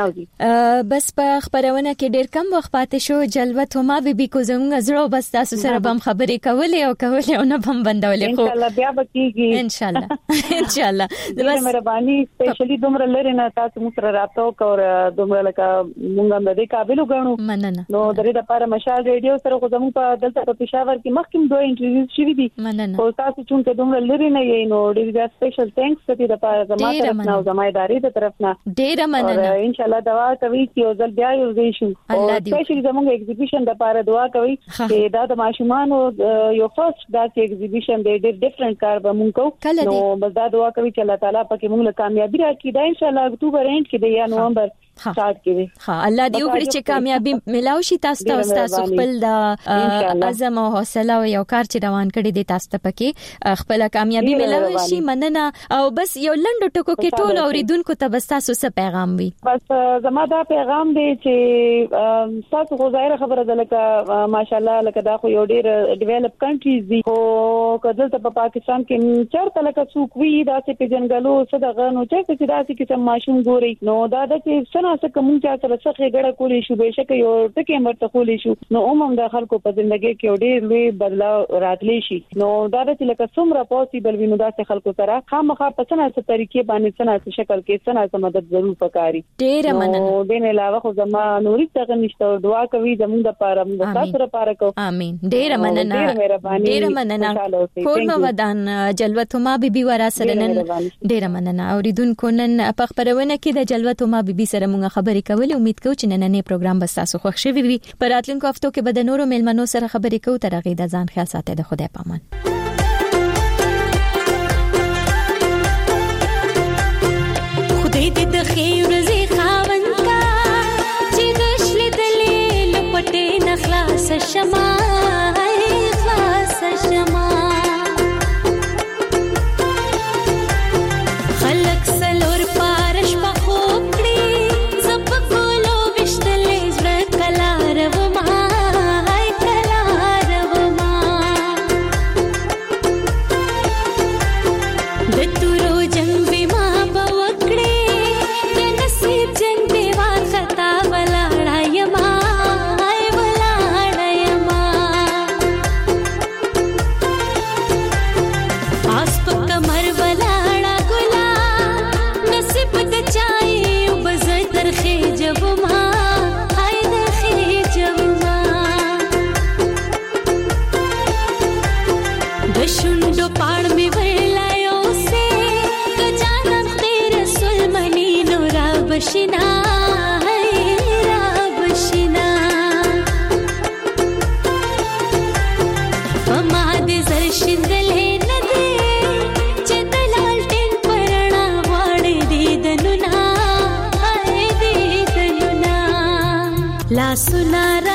صحیح بس په خبرونه کې ډېر کم وخت پاتې شو جلوت هما بي کو زموږ زړه بس تاسو سره بم خبرې کولې او نه بم بندولې خو ان شاء الله بیا بکیږي ان شاء الله بس مهرباني سپیشلی دومره لري نه تاسو موږ سره رابطه وکړو دومره لکه موږ هم د دې قابل وګڼو مننه نو درې د لپاره مشال ریډیو سره خو زموږ په دلته په پېښور کې مخکې دوه انټرویو شوې دي مننه او تاسو چې دومره لري نه یې نو ډېر سپیشل ثانکس ته د لپاره زما طرف نه او زما ادارې طرف نه ډېر مننه ان شاء الله دعا کوي چې او ځل بیا یو ځای شو او سپیشلی زموږ ایگزیبیشن د لپاره دعا کوي چې دا د ماشومانو یو فرست داسې ایگزیبیشن دی ډېر ډیفرنٹ کار به مونږ کوو نو بس دا دعا کوي چې الله تعالی پکې مونږ له کامیابی راکړي دا ان شاء الله اکتوبر اند کې دی یا نومبر سٹارټ کړي ها الله دې وکړي چې کامیابی ملاوي شي تاسو ته تاسو خپل د عزم او حوصله او یو کار چې روان کړی دی تاسو ته پکې خپل کامیابی ملاوي شي مننه او بس یو لنډ ټکو کې ټول اوریدونکو ته بس تاسو څه پیغام وي بس زما دا پیغام دی چې تاسو خو ظاهر خبره ده لکه ماشاءالله لکه دا خو یو ډیر ډیولپ کنټریز دي خو کله ته په پاکستان کې چرته لکه څوک وی دا چې په جنگلو څه دغه نو چې دا چې کوم ماشوم ګوري نو دا د څه څه کوم چې سره څه غړه کولی شو به شکه یو ټکی مرته کولی شو نو هم د خلکو په ژوندۍ کې ډېر لوی بدلاو راتلی شي نو دا چې لکه څومره پوسیبل وینو دا خلکو سره خامخا په څه طریقې باندې څه شکل کې څه مدد ضرور پکاري ډېر مننه نو دین علاوه خو زما نوري څنګه نشته دعا کوي زموږ د پاره موږ تاسو لپاره کو امين ډېر مننه ډېر مننه کورما ودان جلوتما بیبي ورا سره نن ډېر مننه اوریدونکو نن په خبرونه کې د جلوتما بیبي سره موږ خبرې کولې امید کوم چې نننې پروګرام به تاسو خوښ شي وي پر راتلونکو هفتو کې به د نورو مېلمنو سره خبرې کوو تر هغه د ځان خیال ساتئ د خدای پامان خدای دې د خیر زی خاوند کا چې غشل دلې لپټې نخلاص شمع خلاص شمع بشنا را بشنا فما دې زر شندلې نه دې چې دلال ټین پرنا واړې دې دنونا لا سنا